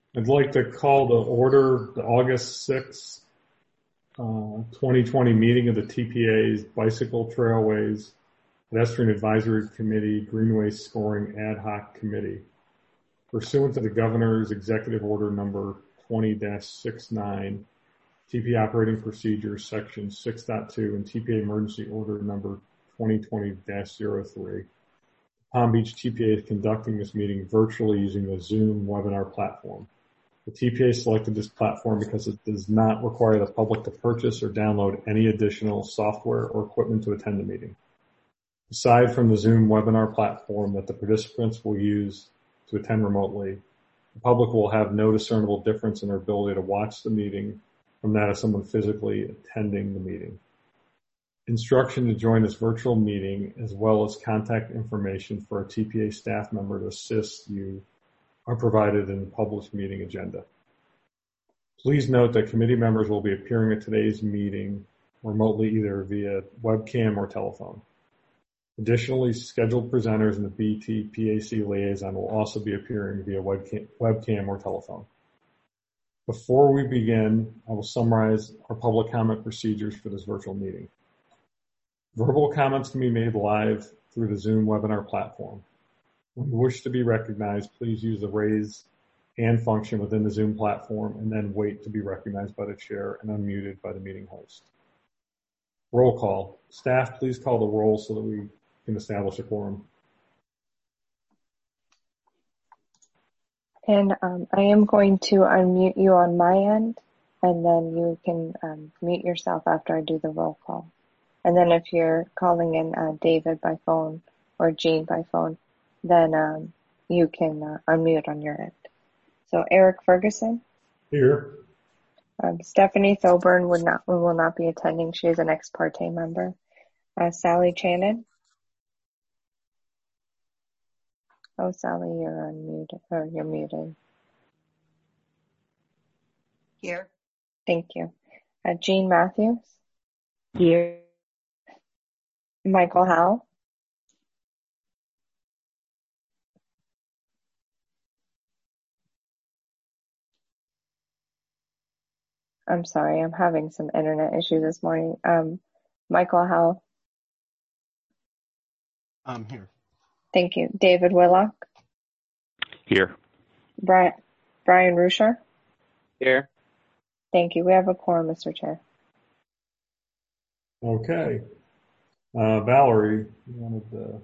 I'd like to call to order the August 6th, 2020 meeting of the TPA's Bicycle Trailways Pedestrian Advisory Committee Greenway Scoring Ad Hoc Committee. Pursuant to the Governor's Executive Order number 20-69, TPA Operating Procedures Section 6.2 and TPA Emergency Order number 2020-03. Palm Beach TPA is conducting this meeting virtually using the Zoom webinar platform. The TPA selected this platform because it does not require the public to purchase or download any additional software or equipment to attend the meeting. Aside from the Zoom webinar platform that the participants will use to attend remotely, the public will have no discernible difference in their ability to watch the meeting from that of someone physically attending the meeting. Instruction to join this virtual meeting, as well as contact information for a TPA staff member to assist you, are provided in the published meeting agenda. Please note that committee members will be appearing at today's meeting remotely either via webcam or telephone. Additionally, scheduled presenters and the BTPAC liaison will also be appearing via webcam or telephone. Before we begin, I will summarize our public comment procedures for this virtual meeting. Verbal comments can be made live through the Zoom webinar platform. When you wish to be recognized, please use the raise hand function within the Zoom platform and then wait to be recognized by the chair and unmuted by the meeting host. Roll call. Staff, please call the roll so that we can establish a quorum. And I am going to unmute you on my end, and then you can mute yourself after I do the roll call. And then if you're calling in David by phone or Jean by phone, then you can unmute on your end. So Eric Ferguson. Here. Stephanie Thoburn will not be attending. She is an ex parte member. Sally Channon. Oh, Sally, you're unmuted. Or you're muted. Here. Thank you. Jean Matthews. Here. Michael Howell. I'm sorry, I'm having some internet issues this morning. Michael Howell. I'm here. Thank you. David Willock. Here. Brian Rusher. Here. Thank you. We have a quorum, Mr. Chair. Okay. Valerie, you wanted to...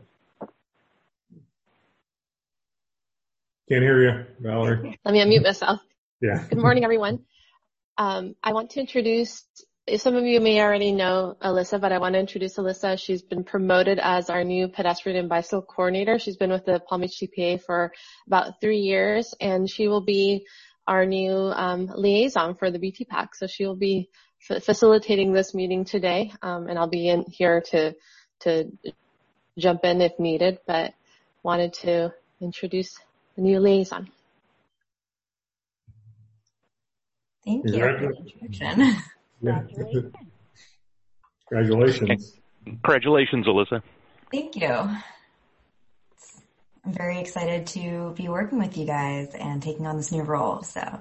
Can't hear you, Valerie. Let me unmute myself. Yeah. Good morning, everyone. I want to introduce, some of you may already know Alyssa, but I want to introduce Alyssa. She's been promoted as our new pedestrian and bicycle coordinator. She's been with the Palm Beach TPA for about 3 years, and she will be our new liaison for the BTPAC. So she will be facilitating this meeting today, and I'll be in here to jump in if needed, but wanted to introduce the new liaison. Thank you for the introduction. Congratulations. Congratulations, Alyssa. Thank you. I'm very excited to be working with you guys and taking on this new role. So.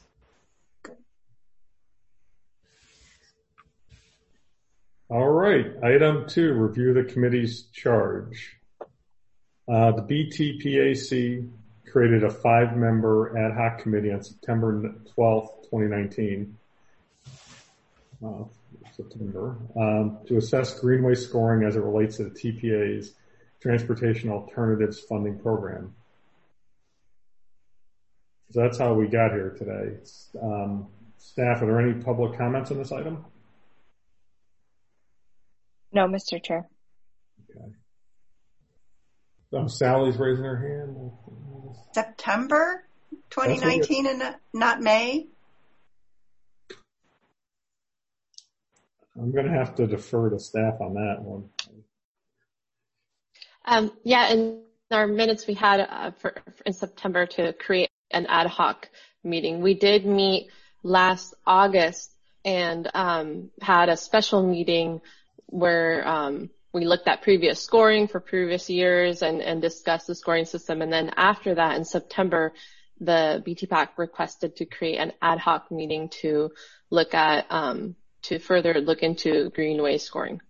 All right. Item 2, review the committee's charge. The BTPAC created a 5-member ad hoc committee on September 12th, 2019, to assess greenway scoring as it relates to the TPA's Transportation Alternatives Funding Program. So that's how we got here today. Staff, are there any public comments on this item? No, Mr. Chair. Okay. Sally's raising her hand. September 2019 and not May? I'm going to have to defer to staff on that one. Yeah, in our minutes we had in September to create an ad hoc meeting. We did meet last August and had a special meeting where we looked at previous scoring for previous years and discussed the scoring system. And then after that, in September, the BTPAC requested to create an ad hoc meeting to look at, to further look into greenway scoring.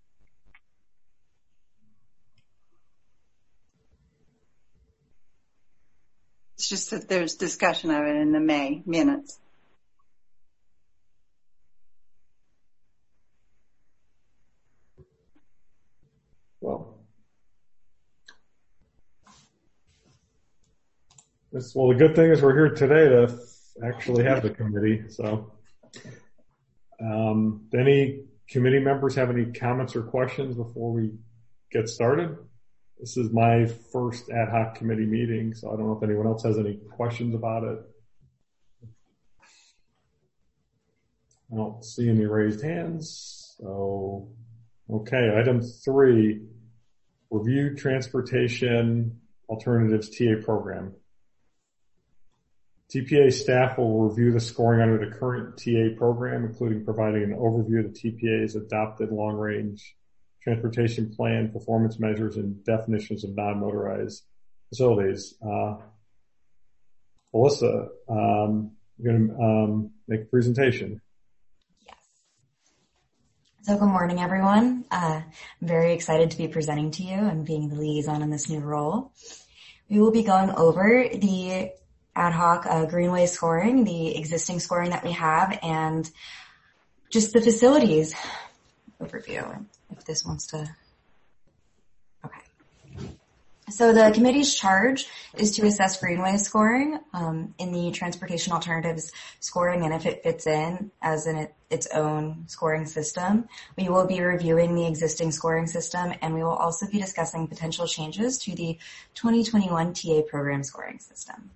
It's just that there's discussion of it in the May minutes. Well, the good thing is we're here today to actually have the committee. So, any committee members have any comments or questions before we get started? This is my first ad hoc committee meeting, so I don't know if anyone else has any questions about it. I don't see any raised hands. So, okay, item 3, review transportation alternatives TA program. TPA staff will review the scoring under the current TA program, including providing an overview of the TPA's adopted long-range transportation plan, performance measures, and definitions of non-motorized facilities. Alyssa, you're going to make a presentation. Yes. So good morning, everyone. I'm very excited to be presenting to you and being the liaison in this new role. We will be going over the ad hoc greenway scoring, the existing scoring that we have, and just the facilities overview, if this wants to. Okay. So the committee's charge is to assess greenway scoring in the transportation alternatives scoring, and if it fits in as its own scoring system. We will be reviewing the existing scoring system, and we will also be discussing potential changes to the 2021 TA program scoring system.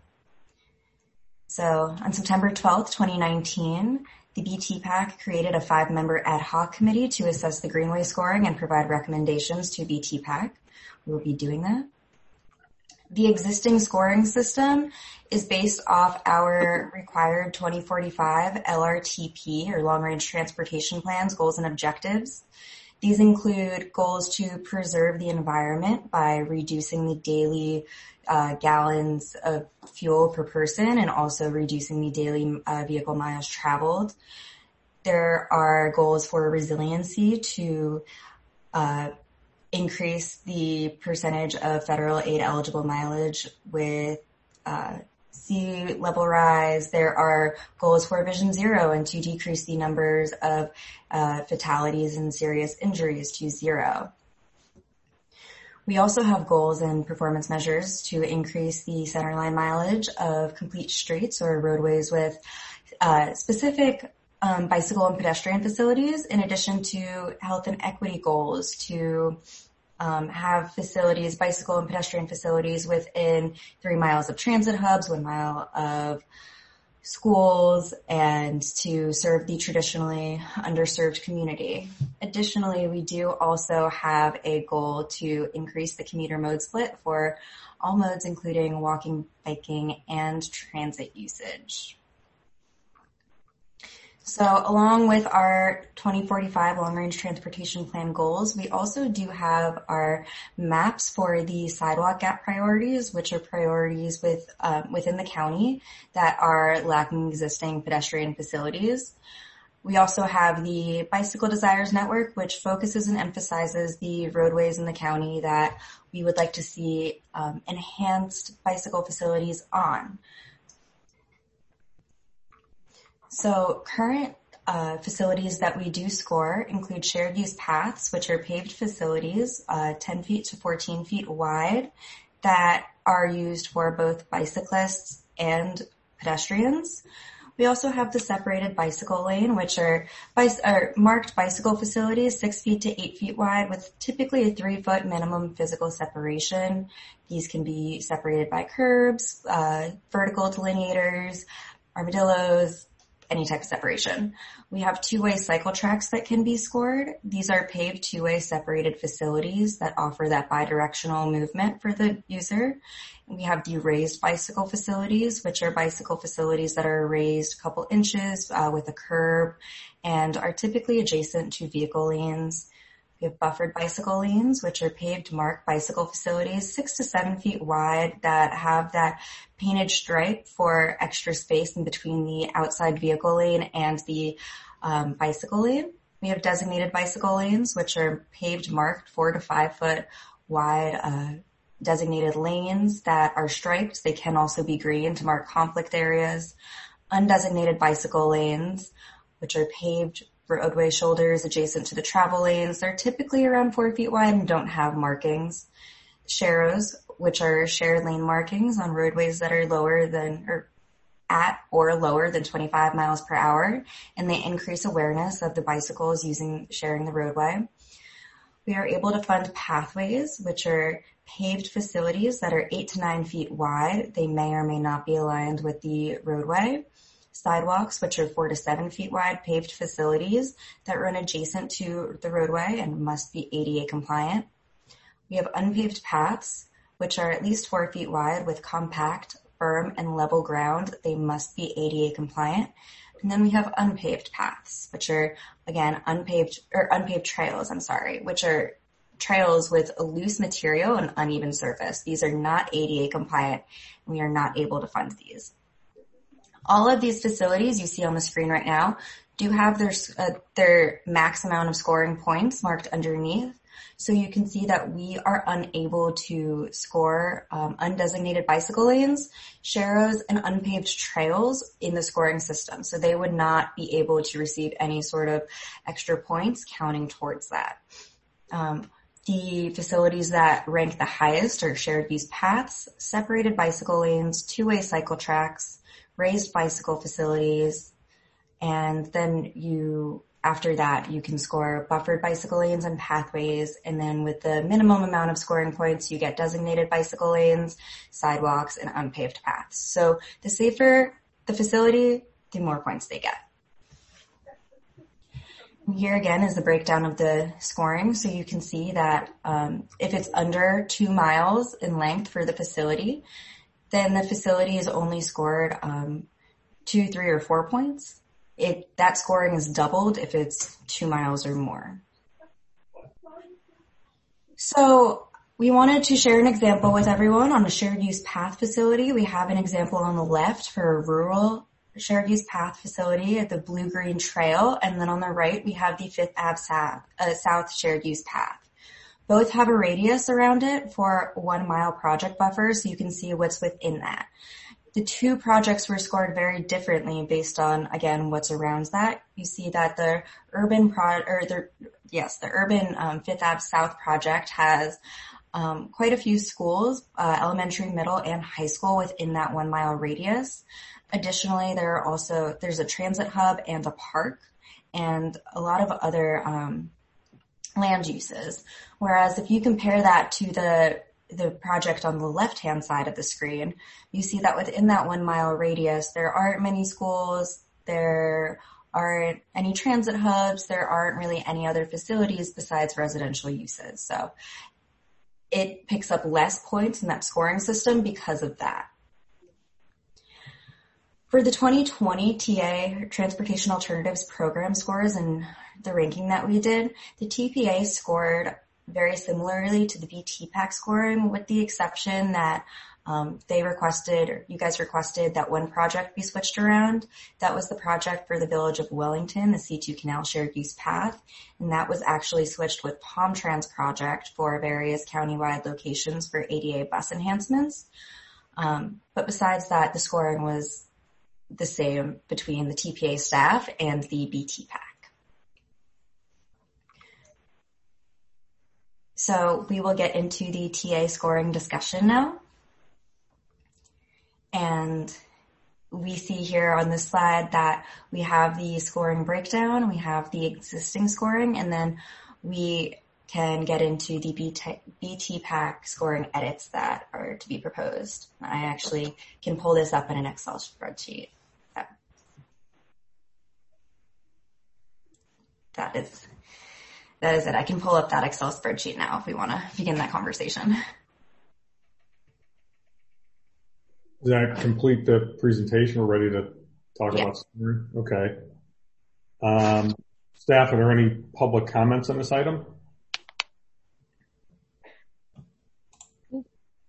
So on September 12th, 2019, the BTPAC created a 5-member ad hoc committee to assess the greenway scoring and provide recommendations to BTPAC. We will be doing that. The existing scoring system is based off our required 2045 LRTP, or Long Range Transportation Plans, goals and objectives. These include goals to preserve the environment by reducing the daily gallons of fuel per person and also reducing the daily vehicle miles traveled. There are goals for resiliency to increase the percentage of federal aid eligible mileage with sea level rise. There are goals for Vision Zero and to decrease the numbers of fatalities and serious injuries to 0. We also have goals and performance measures to increase the centerline mileage of complete streets or roadways with specific bicycle and pedestrian facilities, in addition to health and equity goals to have facilities, bicycle and pedestrian facilities within 3 miles of transit hubs, 1 mile of schools, and to serve the traditionally underserved community. Additionally, we do also have a goal to increase the commuter mode split for all modes, including walking, biking, and transit usage. So along with our 2045 long-range transportation plan goals, we also do have our maps for the sidewalk gap priorities, which are priorities within the county that are lacking existing pedestrian facilities. We also have the Bicycle Desires Network, which focuses and emphasizes the roadways in the county that we would like to see enhanced bicycle facilities on. So current facilities that we do score include shared use paths, which are paved facilities 10 feet to 14 feet wide that are used for both bicyclists and pedestrians. We also have the separated bicycle lane, which are marked bicycle facilities 6 feet to 8 feet wide with typically a 3-foot minimum physical separation. These can be separated by curbs, vertical delineators, armadillos, any type of separation. We have 2-way cycle tracks that can be scored. These are paved 2-way separated facilities that offer that bidirectional movement for the user. And we have the raised bicycle facilities, which are bicycle facilities that are raised a couple inches with a curb and are typically adjacent to vehicle lanes. We have buffered bicycle lanes, which are paved marked bicycle facilities 6 to 7 feet wide that have that painted stripe for extra space in between the outside vehicle lane and the bicycle lane. We have designated bicycle lanes, which are paved marked 4 to 5 foot wide designated lanes that are striped. They can also be green to mark conflict areas. Undesignated bicycle lanes, which are paved roadway shoulders adjacent to the travel lanes. They're typically around 4 feet wide and don't have markings. Sharrows, which are shared lane markings on roadways that are lower than or at or lower than 25 miles per hour, and they increase awareness of the bicycles sharing the roadway. We are able to fund pathways, which are paved facilities that are 8 to 9 feet wide. They may or may not be aligned with the roadway. Sidewalks, which are 4 to 7 feet wide paved facilities that run adjacent to the roadway and must be ADA compliant. We have unpaved paths, which are at least 4 feet wide with compact, firm, and level ground. They must be ADA compliant. And then we have unpaved paths, which are, again, unpaved trails, which are trails with a loose material and uneven surface. These are not ADA compliant, and we are not able to fund these. All of these facilities you see on the screen right now do have their max amount of scoring points marked underneath. So you can see that we are unable to score undesignated bicycle lanes, sharrows, and unpaved trails in the scoring system. So they would not be able to receive any sort of extra points counting towards that. The facilities that rank the highest are shared use paths, separated bicycle lanes, two-way cycle tracks, raised bicycle facilities, and then after that, you can score buffered bicycle lanes and pathways, and then with the minimum amount of scoring points, you get designated bicycle lanes, sidewalks, and unpaved paths. So the safer the facility, the more points they get. Here again is the breakdown of the scoring. So you can see that if it's under 2 miles in length for the facility, then the facility is only scored 2, 3, or 4 points. That scoring is doubled if it's 2 miles or more. So we wanted to share an example with everyone on a shared use path facility. We have an example on the left for a rural shared use path facility at the Blue Green Trail, and then on the right we have the Fifth Ave South shared use path. Both have a radius around it for 1 mile project buffer, so you can see what's within that. The two projects were scored very differently based on, again, what's around that. You see that the urban Fifth Ave South project has quite a few schools, elementary, middle, and high school within that 1 mile radius. Additionally, there's a transit hub and a park and a lot of other land uses. Whereas if you compare that to the project on the left-hand side of the screen, you see that within that 1 mile radius, there aren't many schools, there aren't any transit hubs, there aren't really any other facilities besides residential uses. So it picks up less points in that scoring system because of that. For the 2020 TA Transportation Alternatives Program scores and the ranking that we did, the TPA scored very similarly to the VTPAC scoring, with the exception that you guys requested that one project be switched around. That was the project for the Village of Wellington, the C2 Canal Shared Use Path, and that was actually switched with Palm Trans project for various countywide locations for ADA bus enhancements. But besides that, the scoring was the same between the TPA staff and the VTPAC. So we will get into the TA scoring discussion now. And we see here on this slide that we have the scoring breakdown, we have the existing scoring, and then we can get into the VTPAC scoring edits that are to be proposed. I actually can pull this up in an Excel spreadsheet. That is it. I can pull up that Excel spreadsheet now if we want to begin that conversation. Does that complete the presentation? We're ready to talk about scoring? Okay. Staff, are there any public comments on this item?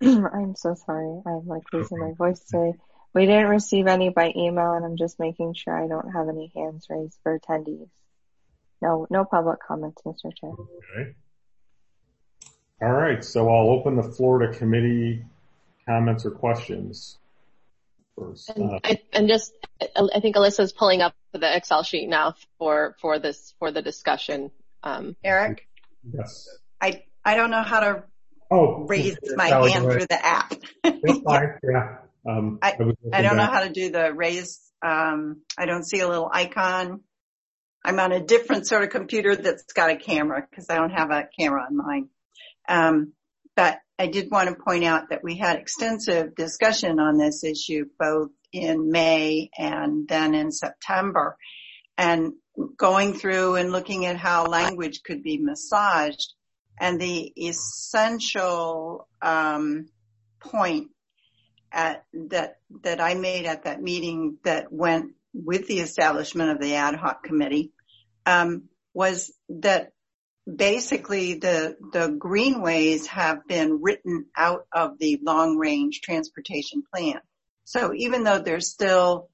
I'm so sorry. I'm like losing my voice today. We didn't receive any by email, and I'm just making sure I don't have any hands raised for attendees. No, no public comments, Mr. Chair. Okay. All right, so I'll open the floor to committee comments or questions first. I think Alyssa's pulling up the Excel sheet now for the discussion. Eric? Yes. I don't know how to raise my hand through the app. That's fine, yeah. I don't know how to do the raise. I don't see a little icon. I'm on a different sort of computer that's got a camera because I don't have a camera on mine. But I did want to point out that we had extensive discussion on this issue both in May and then in September. And going through and looking at how language could be massaged. And the essential point that I made at that meeting that went with the establishment of the ad hoc committee was that basically the greenways have been written out of the long range transportation plan. So even though there's still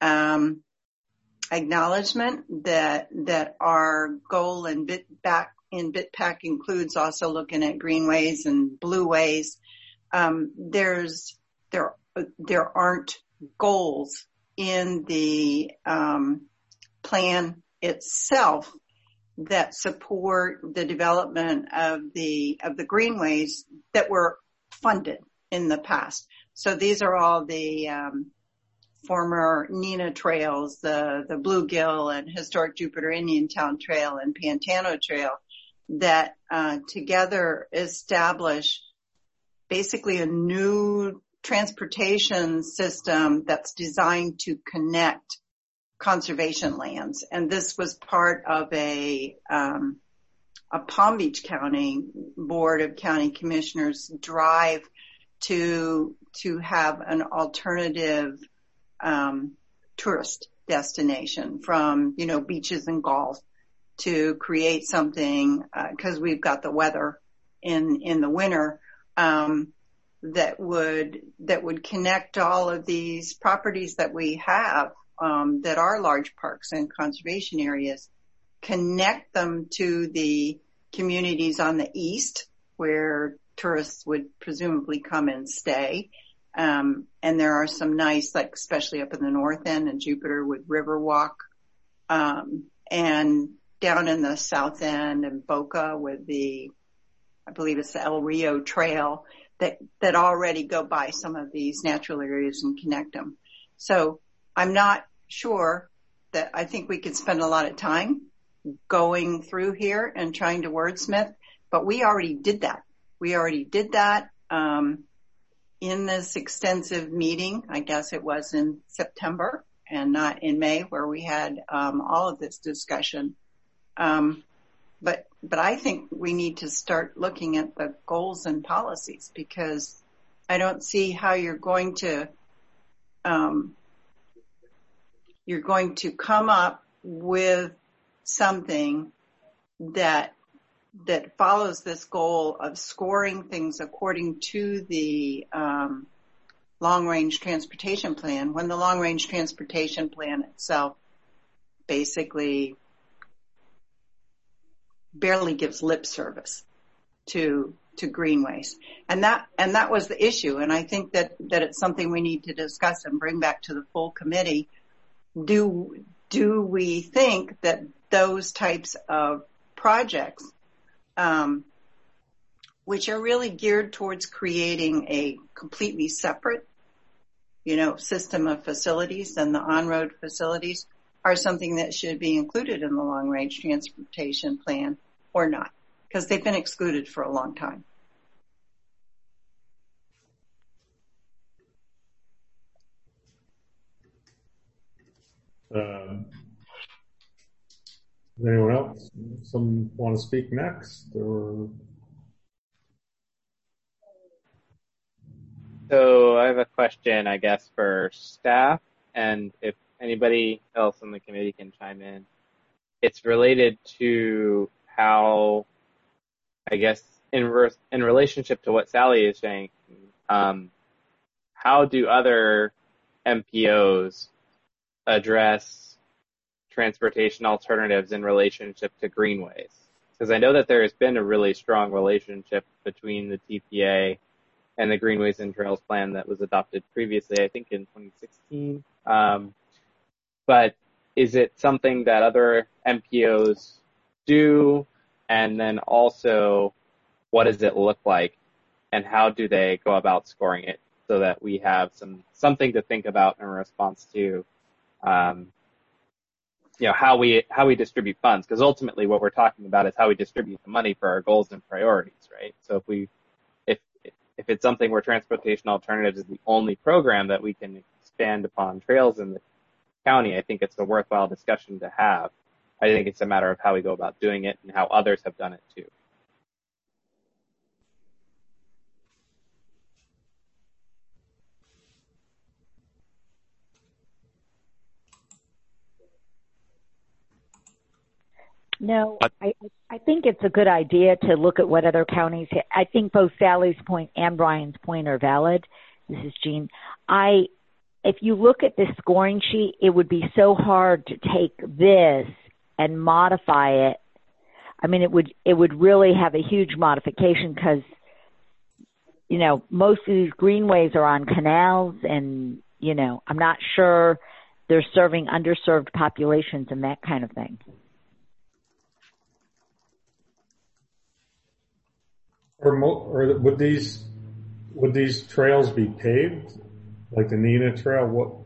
acknowledgement that our goal in BitPack includes also looking at greenways and blueways, there aren't goals in the plan itself that support the development of the greenways that were funded in the past. So these are all the former Neenah trails, the Bluegill and historic Jupiter Indian Town Trail and Pantano Trail that together establish basically a new transportation system that's designed to connect conservation lands. And this was part of a Palm Beach County Board of County Commissioners drive to have an alternative tourist destination from, beaches and golf to create something, cause we've got the weather in the winter, that would connect all of these properties that we have, that are large parks and conservation areas, connect them to the communities on the east where tourists would presumably come and stay. And there are some nice, like especially up in the north end in Jupiter with Riverwalk, and down in the south end in Boca with I believe it's the El Rio Trail that already go by some of these natural areas and connect them. So I'm not sure that I think we could spend a lot of time going through here and trying to wordsmith, but we already did that. We already did that, in this extensive meeting. I guess it was in September and not in May where we had, all of this discussion. But I think we need to start looking at the goals and policies because I don't see how you're going to come up with something that follows this goal of scoring things according to the long-range transportation plan when the long-range transportation plan itself basically barely gives lip service to greenways. And that was the issue. And I think that it's something we need to discuss and bring back to the full committee. Do we think that those types of projects, which are really geared towards creating a completely separate, system of facilities than the on-road facilities, are something that should be included in the long-range transportation plan or not, because they've been excluded for a long time. Does anyone else? Some want to speak next, or? So I have a question, I guess, for staff, and if anybody else on the committee can chime in. It's related to how, I guess, in relationship to what Sally is saying, how do other MPOs address transportation alternatives in relationship to greenways? Because I know that there has been a really strong relationship between the TPA and the Greenways and Trails Plan that was adopted previously, I think in 2016. But is it something that other MPOs do? And then also, what does it look like? And how do they go about scoring it so that we have something to think about in response to, how we distribute funds? Because ultimately, what we're talking about is how we distribute the money for our goals and priorities, right? So if it's something where transportation alternatives is the only program that we can expand upon trails in the county, I think it's a worthwhile discussion to have. I think it's a matter of how we go about doing it and how others have done it too. No, I think it's a good idea to look at what other counties. I think both Sally's point and Brian's point are valid. This is Jean. If you look at this scoring sheet, it would be so hard to take this and modify it. I mean, it would really have a huge modification because, most of these greenways are on canals and, I'm not sure they're serving underserved populations and that kind of thing. Or would these trails be paved, like the Neenah Trail?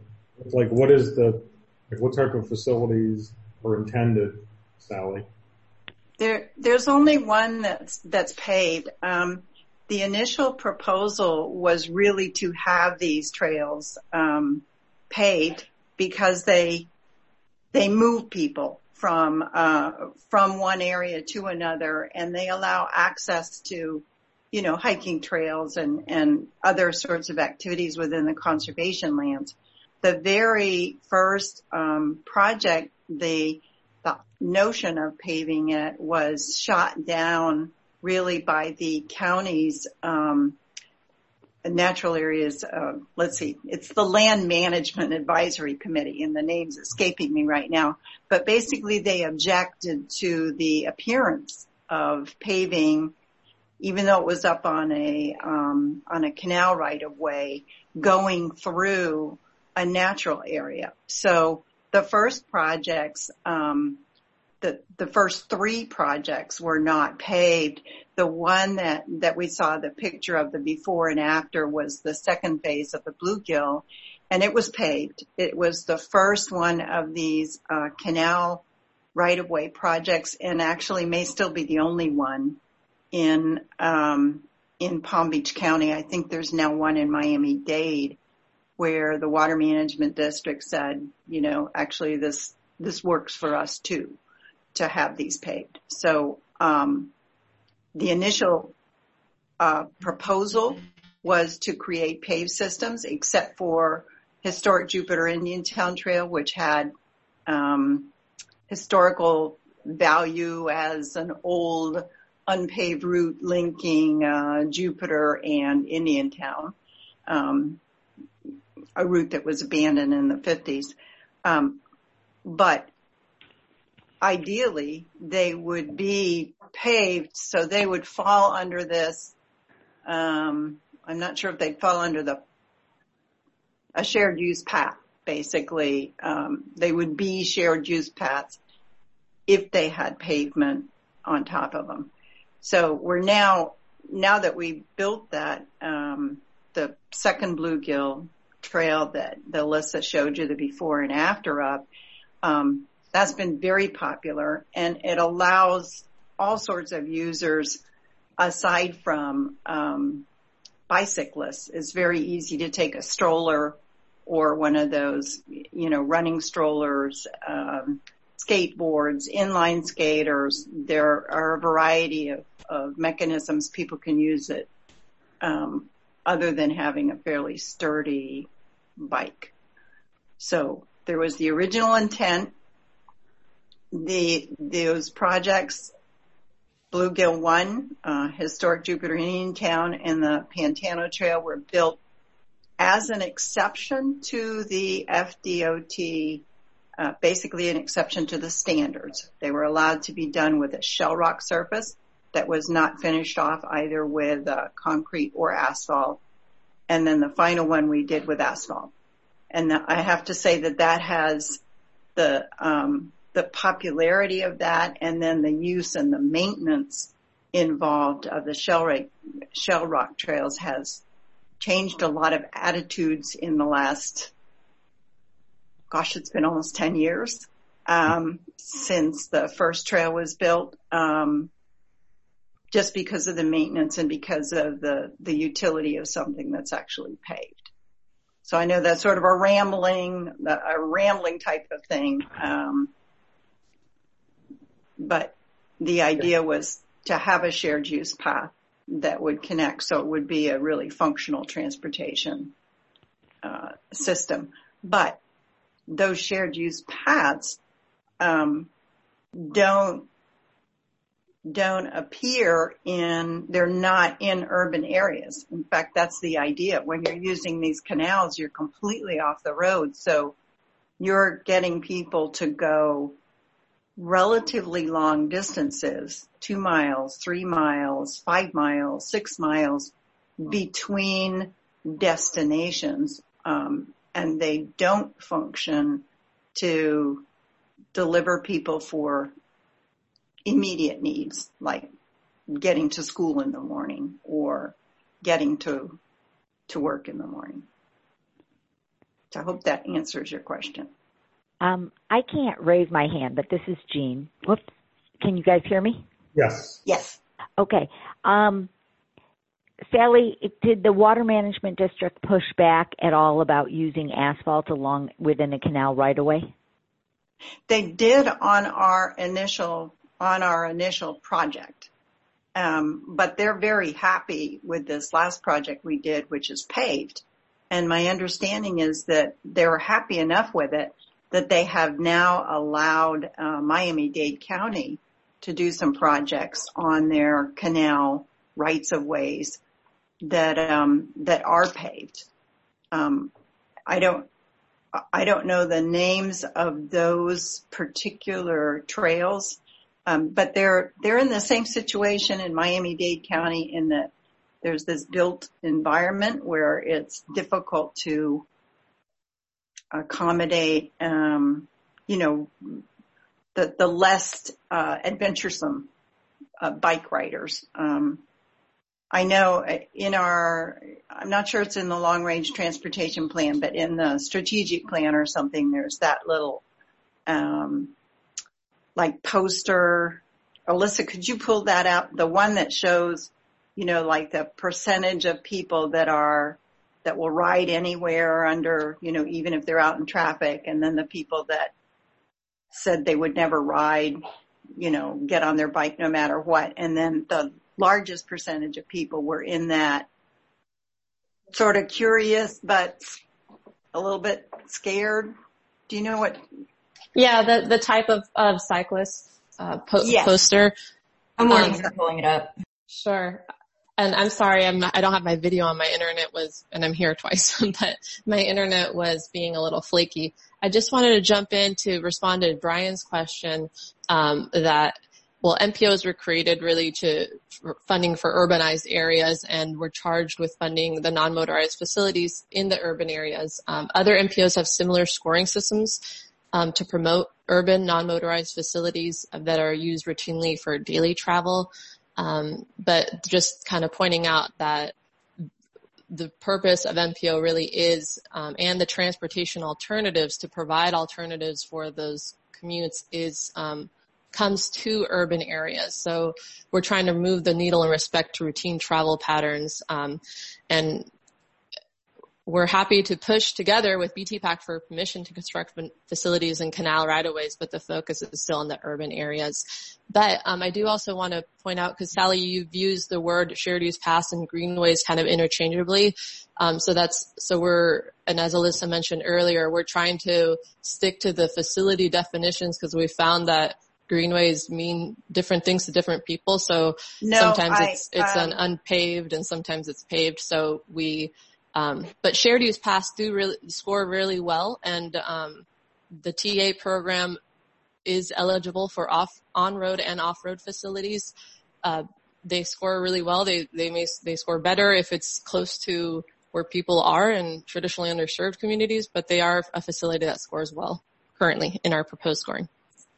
What type of facilities are intended, Sally? There's only one that's paved. The initial proposal was really to have these trails paved because they move people from one area to another, and they allow access to, hiking trails and other sorts of activities within the conservation lands. The very first project, the notion of paving it was shot down really by the county's natural areas. It's the Land Management Advisory Committee, and the name's escaping me right now. But basically, they objected to the appearance of paving, even though it was up on a canal right of way, going through a natural area. So the first projects, the first three projects were not paved. The one that we saw the picture of the before and after was the second phase of the Bluegill, and it was paved. It was the first one of these canal right-of-way projects, and actually may still be the only one in Palm Beach County. I think there's now one in Miami-Dade where the Water Management District said, actually this works for us too, to have these paved. So the initial proposal was to create paved systems, except for historic Jupiter Indiantown Trail, which had historical value as an old unpaved route linking Jupiter and Indiantown, a route that was abandoned in the 50s. But ideally, they would be paved, so they would fall under this. I'm not sure if they'd fall under a shared use path. Basically, they would be shared use paths if they had pavement on top of them. So we're now that we built that, the second Bluegill Trail that Alyssa showed you the before and after of, that's been very popular, and it allows all sorts of users aside from bicyclists. It's very easy to take a stroller or one of those, running strollers, skateboards, inline skaters. There are a variety of mechanisms people can use it other than having a fairly sturdy bike. So there was the original intent. Those projects Bluegill 1, historic Jupiter Indian Town, and the Pantano Trail were built as an exception to the FDOT, basically an exception to the standards. They were allowed to be done with a shell rock surface that was not finished off either with concrete or asphalt. And then the final one we did with asphalt. And I have to say that has the popularity of that, and then the use and the maintenance involved of the shell rock trails has changed a lot of attitudes in the last, it's been almost 10 years since the first trail was built, just because of the maintenance and because of the utility of something that's actually paved. So I know that's sort of a rambling type of thing, but the idea was to have a shared use path that would connect, so it would be a really functional transportation system. But those shared use paths don't appear they're not in urban areas. In fact, that's the idea. When you're using these canals, you're completely off the road, so you're getting people to go relatively long distances, 2 miles, 3 miles, 5 miles, 6 miles between destinations, and they don't function to deliver people for immediate needs, like getting to school in the morning or getting to work in the morning. So I hope that answers your question. I can't raise my hand, but this is Jean. Whoops. Can you guys hear me? Yes. Yes. Okay. Sally, did the Water Management District push back at all about using asphalt within a canal right away? They did on our initial project. But they're very happy with this last project we did, which is paved. And my understanding is that they were happy enough with it that they have now allowed Miami-Dade County to do some projects on their canal rights of ways that are paved. I don't know the names of those particular trails, but they're in the same situation in Miami-Dade County in that there's this built environment where it's difficult to accommodate, the less adventuresome bike riders. I know I'm not sure it's in the long range transportation plan, but in the strategic plan or something, there's that little, poster. Alyssa, could you pull that out? The one that shows, the percentage of people that will ride anywhere under, even if they're out in traffic, and then the people that said they would never ride, get on their bike no matter what. And then the largest percentage of people were in that sort of curious, but a little bit scared. Do you know what? Yeah, the type of cyclist yes. poster. I'm pulling it up. Sure. And I'm sorry, I don't have my video on. My internet and I'm here twice, but my internet was being a little flaky. I just wanted to jump in to respond to Brian's question, MPOs were created really for funding for urbanized areas, and we're charged with funding the non-motorized facilities in the urban areas. Other MPOs have similar scoring systems to promote urban non-motorized facilities that are used routinely for daily travel. But just kind of pointing out that the purpose of MPO really is, and the transportation alternatives to provide alternatives for those commutes comes to urban areas. So we're trying to move the needle in respect to routine travel patterns. And we're happy to push together with BTPAC for permission to construct facilities and canal right-of-ways, but the focus is still in the urban areas. But I do also want to point out, because Sally, you've used the word shared use paths and greenways kind of interchangeably. And as Alyssa mentioned earlier, we're trying to stick to the facility definitions because we found that greenways mean different things to different people. So sometimes it's an unpaved and sometimes it's paved. So but shared use paths do score really well. And, the TA program is eligible for on-road and off-road facilities. They score really well. They score better if it's close to where people are in traditionally underserved communities, but they are a facility that scores well currently in our proposed scoring.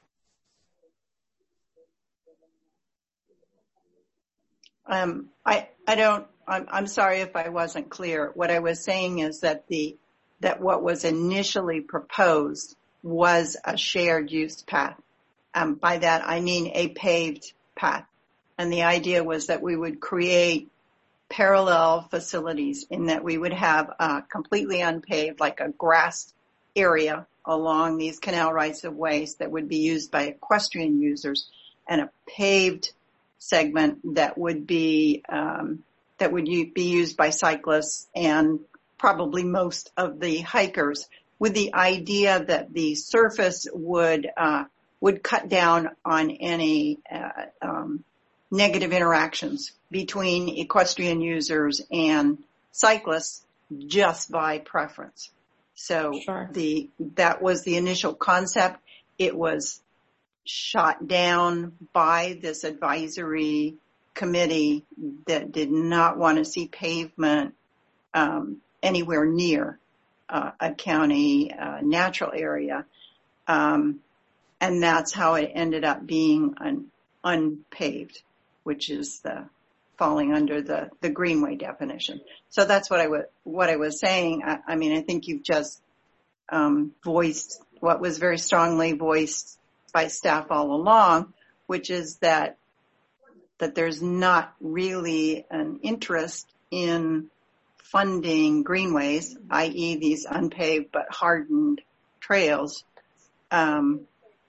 I'm sorry if I wasn't clear. What I was saying is that what was initially proposed was a shared use path. By that I mean a paved path. And the idea was that we would create parallel facilities in that we would have completely unpaved, like a grass area along these canal rights of ways that would be used by equestrian users, and a paved segment that would be used by cyclists and probably most of the hikers, with the idea that the surface would cut down on any negative interactions between equestrian users and cyclists just by preference. So sure. That was the initial concept. It was shot down by this advisory committee that did not want to see pavement anywhere near a county natural area. And that's how it ended up being unpaved, which is falling under the greenway definition. So that's what I was saying. I mean, I think you've just voiced what was very strongly voiced by staff all along, which is that there's not really an interest in funding greenways, i.e. these unpaved but hardened trails. And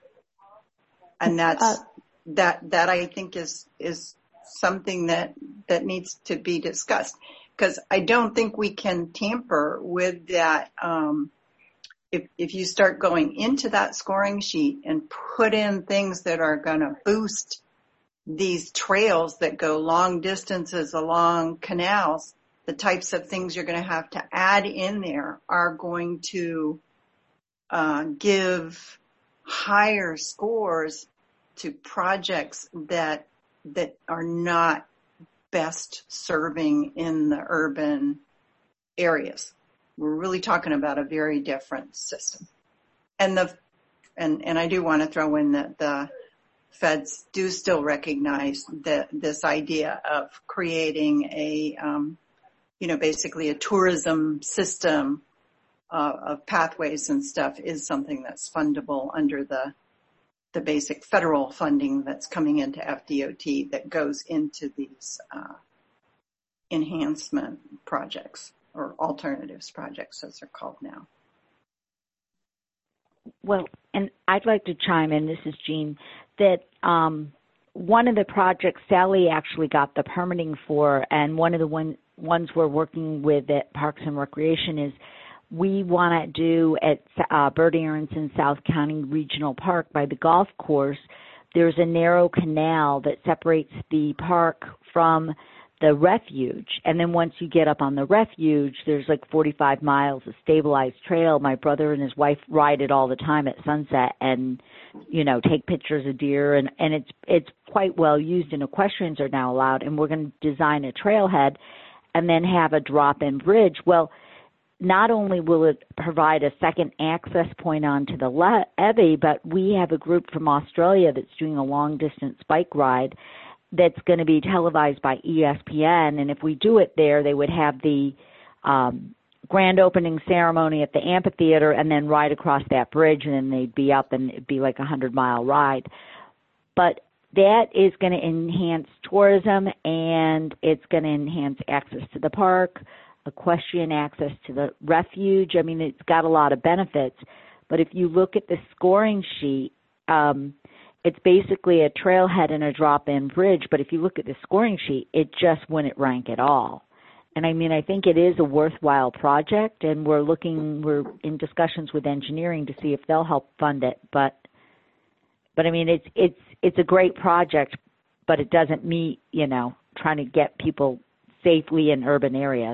that I think is something that needs to be discussed, because I don't think we can tamper with that. If you start going into that scoring sheet and put in things that are going to boost these trails that go long distances along canals, the types of things you're going to add in there are going to give higher scores to projects that are not best serving in the urban areas. We're really talking about a very different system. And I do want to throw in that the feds do still recognize that this idea of creating basically a tourism system of pathways and stuff is something that's fundable under the basic federal funding that's coming into FDOT that goes into these enhancement projects, or alternatives projects as they're called now. Well, and I'd like to chime in, this is Jean, that one of the projects Sally actually got the permitting for, and one of the ones we're working with at Parks and Recreation is we want to do at Bird Aronson South County Regional Park by the golf course. There's a narrow canal that separates the park from the refuge. And then once you get up on the refuge, there's like 45 miles of stabilized trail. My brother and his wife ride it all the time at sunset and, take pictures of deer. And it's quite well used, and equestrians are now allowed. And we're going to design a trailhead and then have a drop-in bridge. Well, not only will it provide a second access point onto the levee, but we have a group from Australia that's doing a long-distance bike ride that's going to be televised by ESPN. And if we do it there, they would have the grand opening ceremony at the amphitheater and then ride across that bridge, and then they'd be up, and it'd be like a 100-mile ride. But that is going to enhance tourism, and it's going to enhance access to the park, equestrian access to the refuge. I mean, it's got a lot of benefits. But if you look at the scoring sheet, it's basically a trailhead and a drop-in bridge. But if you look at the scoring sheet, it just wouldn't rank at all. And I mean, I think it is a worthwhile project, and we're in discussions with engineering to see if they'll help fund it. But But I mean, it's a great project, but it doesn't meet, trying to get people safely in urban areas.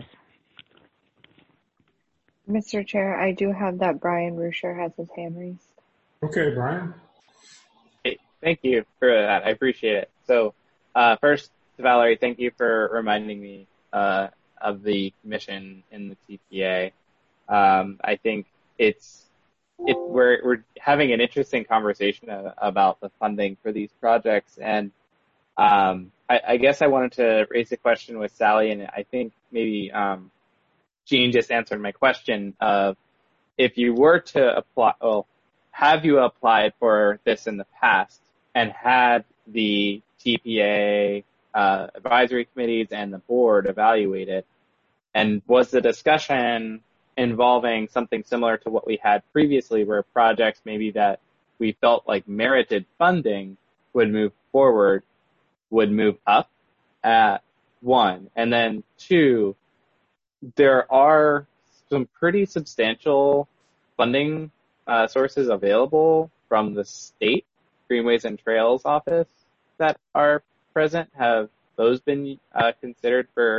Mr. Chair, I do have that Brian Rusher has his hand raised. Okay, Brian. Hey, thank you for that. I appreciate it. So first, Valerie, thank you for reminding me of the mission in the TPA. I think we're having an interesting conversation about the funding for these projects, and I guess I wanted to raise a question with Sally, and I think maybe Jean just answered my question of if you were to apply, have you applied for this in the past and had the TPA advisory committees and the board evaluate it? And was the discussion involving something similar to what we had previously, where projects maybe that we felt like merited funding would move forward, would move up at one? And then two, there are some pretty substantial funding sources available from the state Greenways and Trails office that are present. Have those been considered for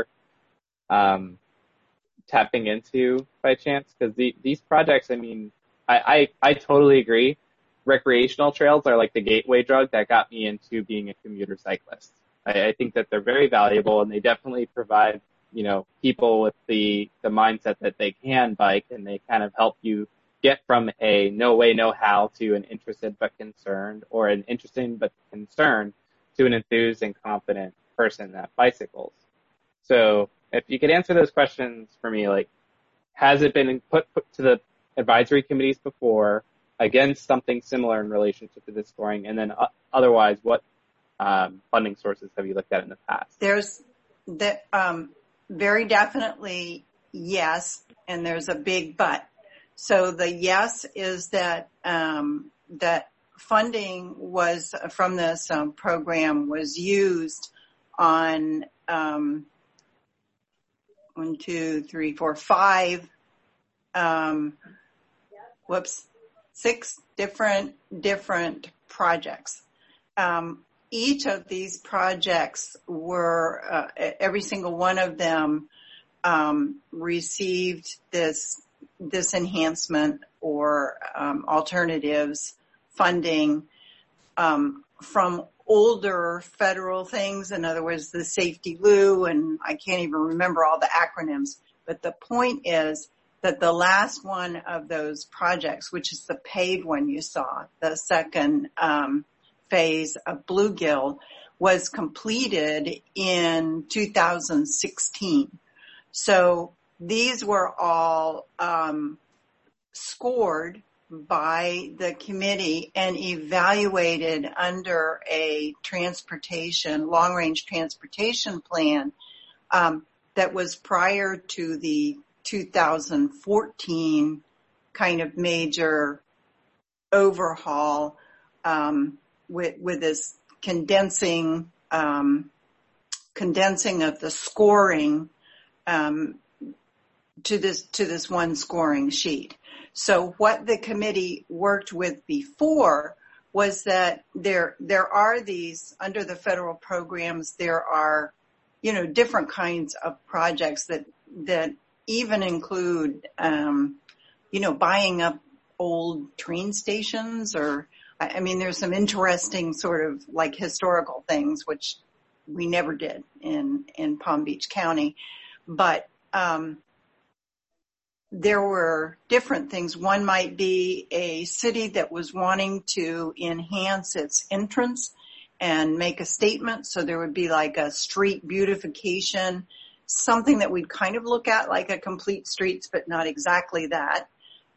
tapping into by chance? Because these projects, I mean, I totally agree. Recreational trails are like the gateway drug that got me into being a commuter cyclist. I think that they're very valuable, and they definitely provide, people with the mindset that they can bike, and they kind of help you get from a no way, no how to an interested but concerned, or an interesting but concerned to an enthused and confident person that bicycles. So if you could answer those questions for me, like, has it been put to the advisory committees before against something similar in relationship to this scoring? And then otherwise, what funding sources have you looked at in the past? There's very definitely yes, and there's a big but. So the yes is that that funding was from this program was used on 6 different projects. Each of these projects were, every single one of them received this enhancement or alternatives funding from older federal things. In other words, the Safety Lou, and I can't even remember all the acronyms. But the point is that the last one of those projects, which is the paved one you saw, the second phase of Bluegill, was completed in 2016. So these were all scored by the committee and evaluated under a long-range transportation plan that was prior to the 2014 kind of major overhaul with this condensing of the scoring to this one scoring sheet. So what the committee worked with before was that there are these, under the federal programs, there are, different kinds of projects that even include, buying up old train stations, or, there's some interesting sort of like historical things, which we never did in Palm Beach County. But, there were different things. One might be a city that was wanting to enhance its entrance and make a statement. So there would be like a street beautification, something that we'd kind of look at like a complete streets, but not exactly that,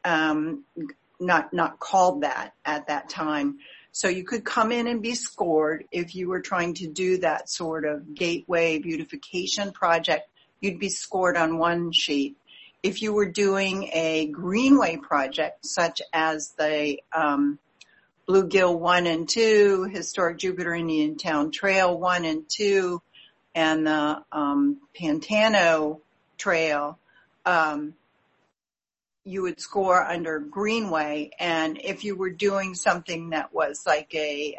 not called that at that time. So you could come in and be scored if you were trying to do that sort of gateway beautification project. You'd be scored on one sheet. If you were doing a greenway project, such as the Bluegill 1 and 2, Historic Jupiter Indian Town Trail 1 and 2, and the Pantano Trail, you would score under Greenway. And if you were doing something that was like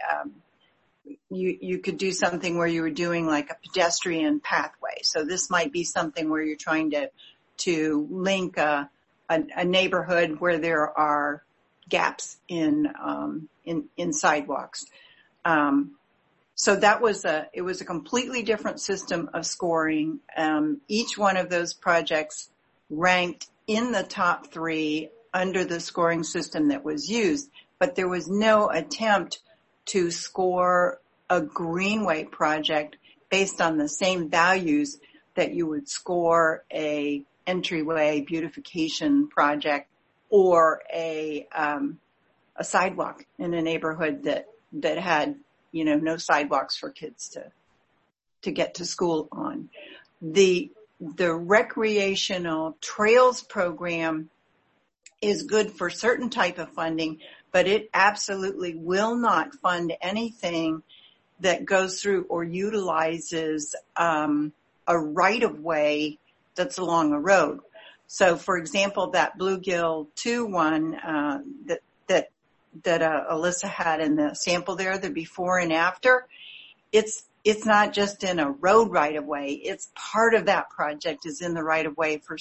you could do something where you were doing like a pedestrian pathway. So this might be something where you're trying to link a neighborhood where there are gaps in sidewalks. So it was a completely different system of scoring. Each one of those projects ranked in the top 3 under the scoring system that was used, but there was no attempt to score a Greenway project based on the same values that you would score a entryway beautification project or a sidewalk in a neighborhood that had, no sidewalks for kids to get to school on. The recreational trails program is good for certain type of funding, but it absolutely will not fund anything that goes through or utilizes a right-of-way that's along a road. So, for example, that Bluegill 2 one that Alyssa had in the sample there, the before and after, it's not just in a road right-of-way. It's part of that project is in the right-of-way for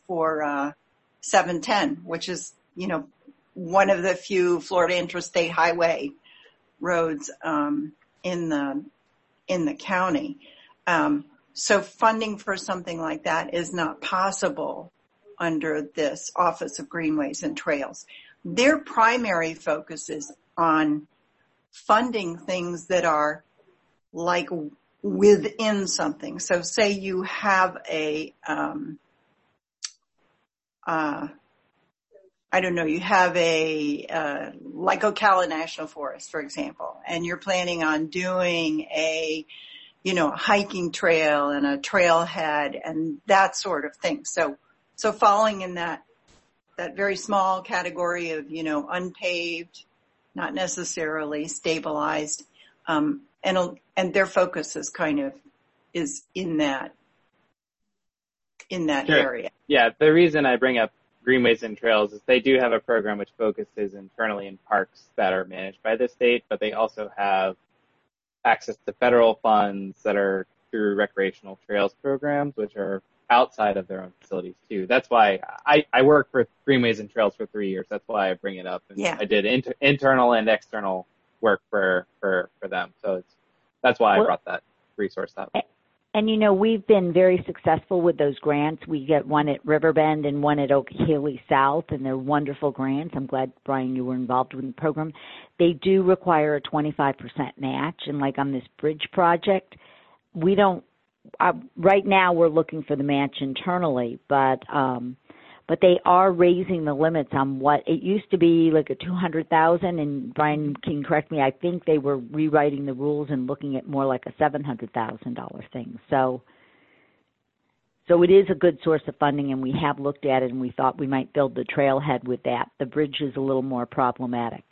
710, which is, one of the few Florida Interstate Highway roads in the county. So funding for something like that is not possible under this Office of Greenways and Trails. Their primary focus is on funding things that are like within something. So say you have you have like Ocala National Forest, for example, and you're planning on doing a hiking trail and a trailhead and that sort of thing. So falling in that very small category of, unpaved, not necessarily stabilized, and their focus is is in that Sure. area. Yeah, the reason I bring up Greenways and Trails is they do have a program which focuses internally in parks that are managed by the state, but they also have access to federal funds that are through recreational trails programs, which are outside of their own facilities too. That's why I worked for Greenways and Trails for 3 years. That's why I bring it up. And yeah. I did internal and external work for them. So that's why I brought that resource up. And we've been very successful with those grants. We get one at Riverbend and one at Okeechobee South, and they're wonderful grants. I'm glad, Brian, you were involved in the program. They do require a 25% match, and like on this bridge project, we don't. Right now, we're looking for the match internally, but they are raising the limits on what it used to be, like a $200,000. And Brian can correct me. I think they were rewriting the rules and looking at more like a $700,000 thing. So it is a good source of funding, and we have looked at it, and we thought we might build the trailhead with that. The bridge is a little more problematic.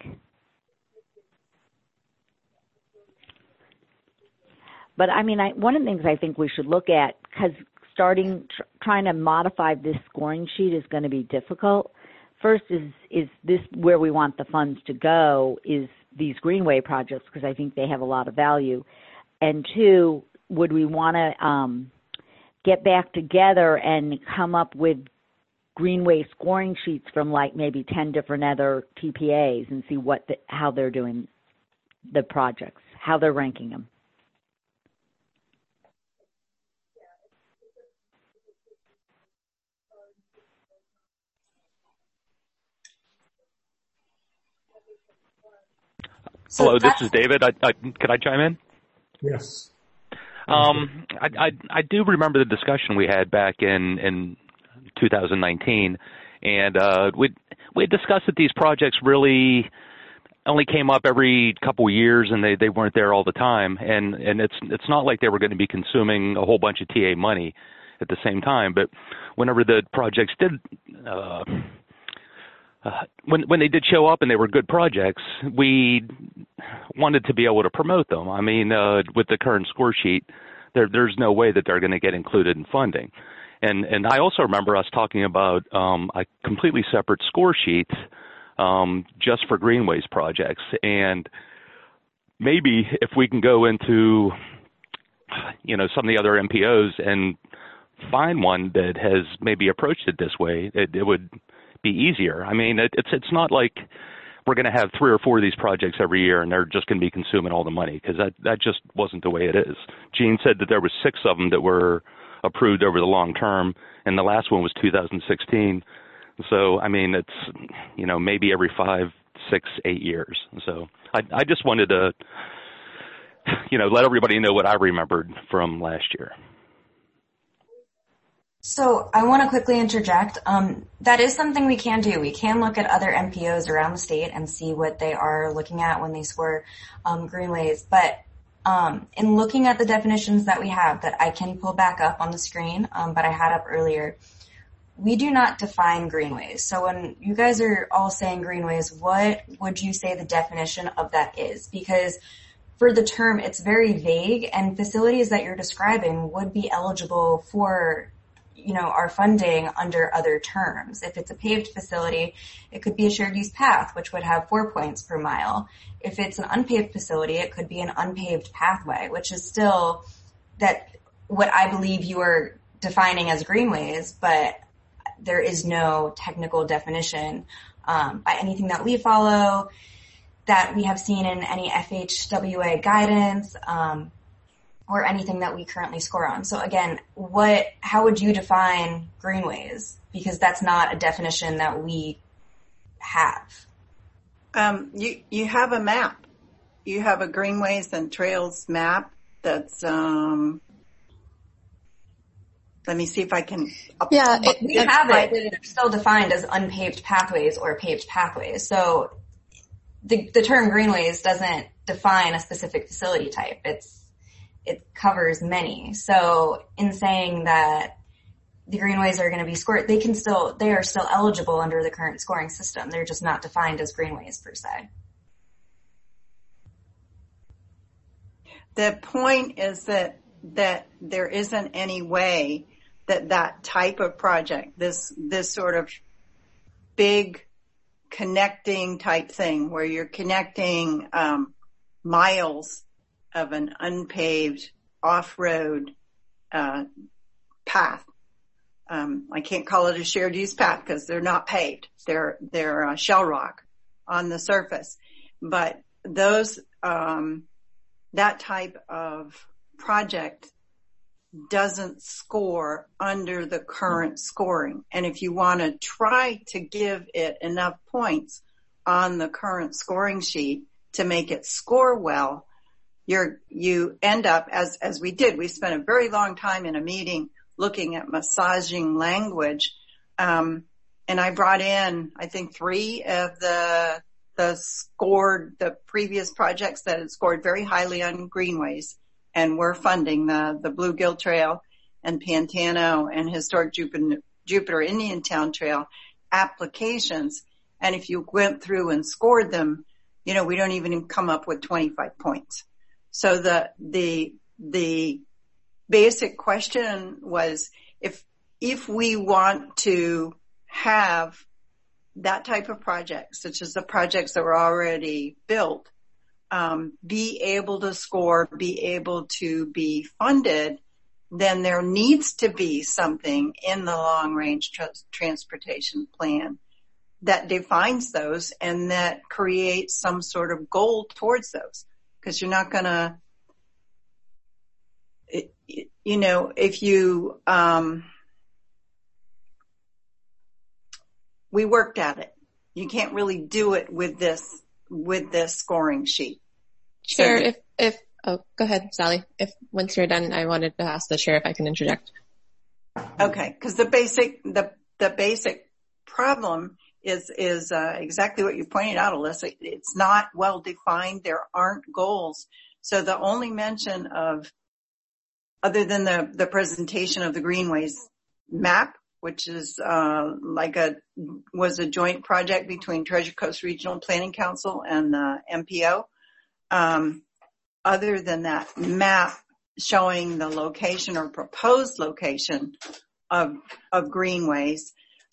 But one of the things I think we should look at, because trying to modify this scoring sheet is going to be difficult. First is this where we want the funds to go, is these Greenway projects, because I think they have a lot of value. And 2, would we want to get back together and come up with Greenway scoring sheets from like maybe 10 different other TPAs and see how they're doing the projects, how they're ranking them? Hello, this is David. Could I chime in? Yes. I do remember the discussion we had back in 2019, and we had discussed that these projects really only came up every couple of years, and they weren't there all the time. And it's not like they were going to be consuming a whole bunch of TA money at the same time. But whenever the projects did. When they did show up and they were good projects, we wanted to be able to promote them. With the current score sheet, there's no way that they're going to get included in funding. And I also remember us talking about a completely separate score sheet just for greenways projects. And maybe if we can go into, some of the other MPOs and find one that has maybe approached it this way, it would be easier. I mean, it's not like we're going to have 3 or 4 of these projects every year and they're just going to be consuming all the money, because that just wasn't the way it is. Gene said that there was 6 of them that were approved over the long term, and the last one was 2016. So, I mean, it's, maybe every 5, 6, 8 years. So I just wanted to, let everybody know what I remembered from last year. So I want to quickly interject. That is something we can do. We can look at other MPOs around the state and see what they are looking at when they score greenways. But in looking at the definitions that we have that I can pull back up on the screen, but I had up earlier, we do not define greenways. So when you guys are all saying greenways, what would you say the definition of that is? Because for the term, it's very vague, and facilities that you're describing would be eligible for our funding under other terms. If it's a paved facility, it could be a shared use path, which would have 4 points per mile. If it's an unpaved facility, it could be an unpaved pathway, which is still what I believe you are defining as greenways, but there is no technical definition by anything that we follow, that we have seen in any FHWA guidance, or anything that we currently score on. So again, how would you define greenways? Because that's not a definition that we have. You have a map. You have a greenways and trails map that's, let me see if I can. Yeah, we have it. It's still defined as unpaved pathways or paved pathways. So the term greenways doesn't define a specific facility type. It covers many. So in saying that the greenways are going to be scored, they are still eligible under the current scoring system. They're just not defined as greenways per se. The point is that there isn't any way that type of project, this sort of big connecting type thing where you're connecting miles of an unpaved off-road path. I can't call it a shared use path because they're not paved. They're shell rock on the surface. But those that type of project doesn't score under the current scoring. And if you want to try to give it enough points on the current scoring sheet to make it score well, you end up, as we did, we spent a very long time in a meeting looking at massaging language. And I brought in, I think, 3 of the previous projects that had scored very highly on greenways and were funding the Bluegill Trail and Pantano and Historic Jupiter Indian Trail applications. And if you went through and scored them, we don't even come up with 25 points. So the basic question was, if we want to have that type of project, such as the projects that were already built, be able to score, be able to be funded, then there needs to be something in the long-range transportation plan that defines those and that creates some sort of goal towards those. Because you're not going to, if you, we worked at it. You can't really do it with this scoring sheet. Chair, go ahead, Sally. Once you're done, I wanted to ask the chair if I can interject. Okay, because the basic problem is exactly what you pointed out, Alyssa. It's not well defined. There aren't goals. So the only mention of, other than the presentation of the greenways map, which is was a joint project between Treasure Coast Regional Planning Council and the MPO. Other than that map showing the location or proposed location of greenways.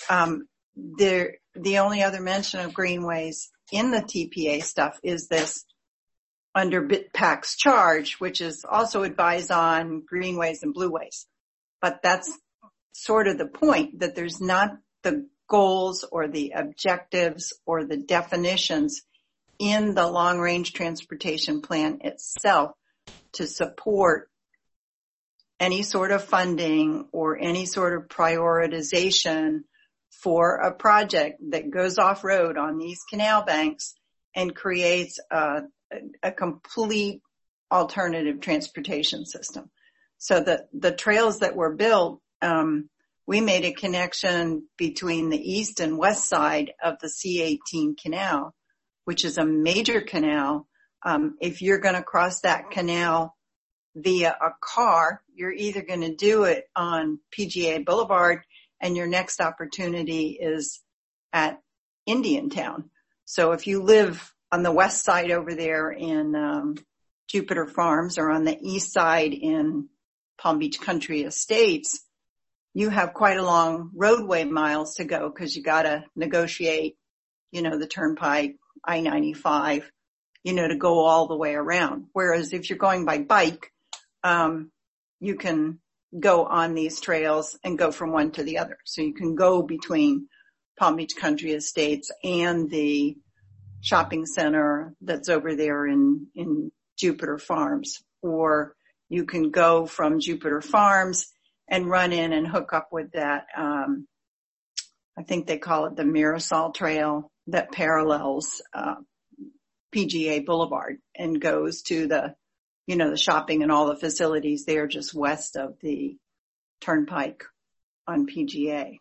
The only other mention of greenways in the TPA stuff is this under BitPAC's charge, which is also advised on greenways and blueways. But that's sort of the point, that there's not the goals or the objectives or the definitions in the long-range transportation plan itself to support any sort of funding or any sort of prioritization for a project that goes off-road on these canal banks and creates a complete alternative transportation system. So the trails that were built, we made a connection between the east and west side of the C18 canal, which is a major canal. If you're going to cross that canal via a car, you're either going to do it on PGA Boulevard and your next opportunity is at Indiantown. So if you live on the west side over there in Jupiter Farms or on the east side in Palm Beach Country Estates, you have quite a long roadway miles to go because you got to negotiate, the turnpike, I-95, to go all the way around. Whereas if you're going by bike, you can go on these trails and go from one to the other. So you can go between Palm Beach Country Estates and the shopping center that's over there in Jupiter Farms, or you can go from Jupiter Farms and run in and hook up with that, I think they call it the Mirasol Trail that parallels PGA Boulevard and goes to the shopping and all the facilities there just west of the turnpike on PGA.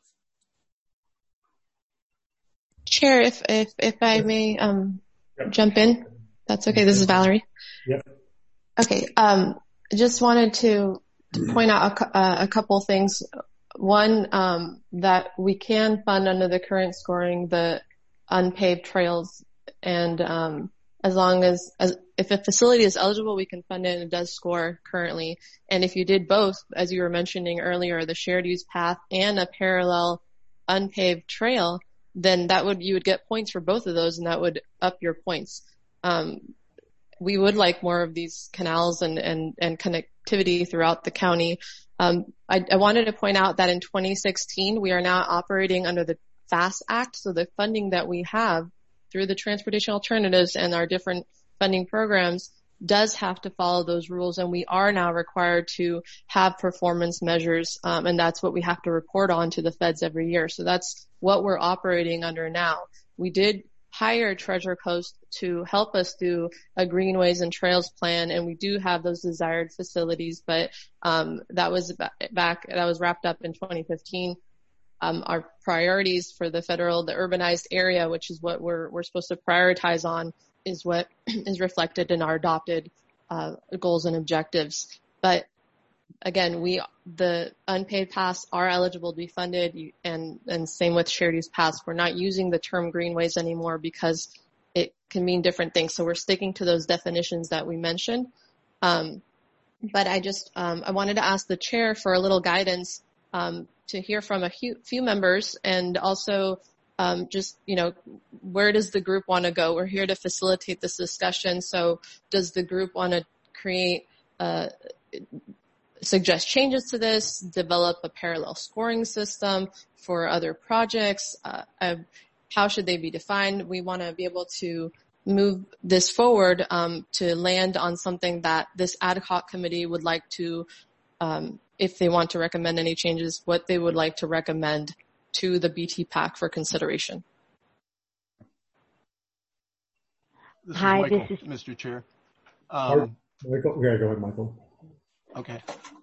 Chair, if I may jump in, that's okay. This is Valerie. Yep. Okay. Just wanted to point out a couple things. One, that we can fund under the current scoring the unpaved trails, and as long as if a facility is eligible, we can fund it, and it does score currently. And if you did both, as you were mentioning earlier, the shared use path and a parallel unpaved trail, then you would get points for both of those, and that would up your points. We would like more of these canals and connectivity throughout the county. I wanted to point out that in 2016, we are now operating under the FAST Act. So the funding that we have through the transportation alternatives and our different funding programs does have to follow those rules. And we are now required to have performance measures. And that's what we have to report on to the feds every year. So that's what we're operating under now. We did hire Treasure Coast to help us do a greenways and trails plan, and we do have those desired facilities, but that was wrapped up in 2015. Our priorities for the urbanized area, which is what we're supposed to prioritize on, is what is reflected in our adopted goals and objectives. But again, the unpaid paths are eligible to be funded, and same with shared use paths. We're not using the term greenways anymore because it can mean different things. So we're sticking to those definitions that we mentioned. But I wanted to ask the chair for a little guidance, to hear from a few members, and also where does the group want to go? We're here to facilitate this discussion. So does the group want to create suggest changes to this, develop a parallel scoring system for other projects? How should they be defined? We want to be able to move this forward to land on something that this ad hoc committee would like to, if they want to recommend any changes, what they would like to recommend to the BTPAC for consideration. This is Michael, Mr. Chair. Michael? Yeah, go ahead, Michael. Okay.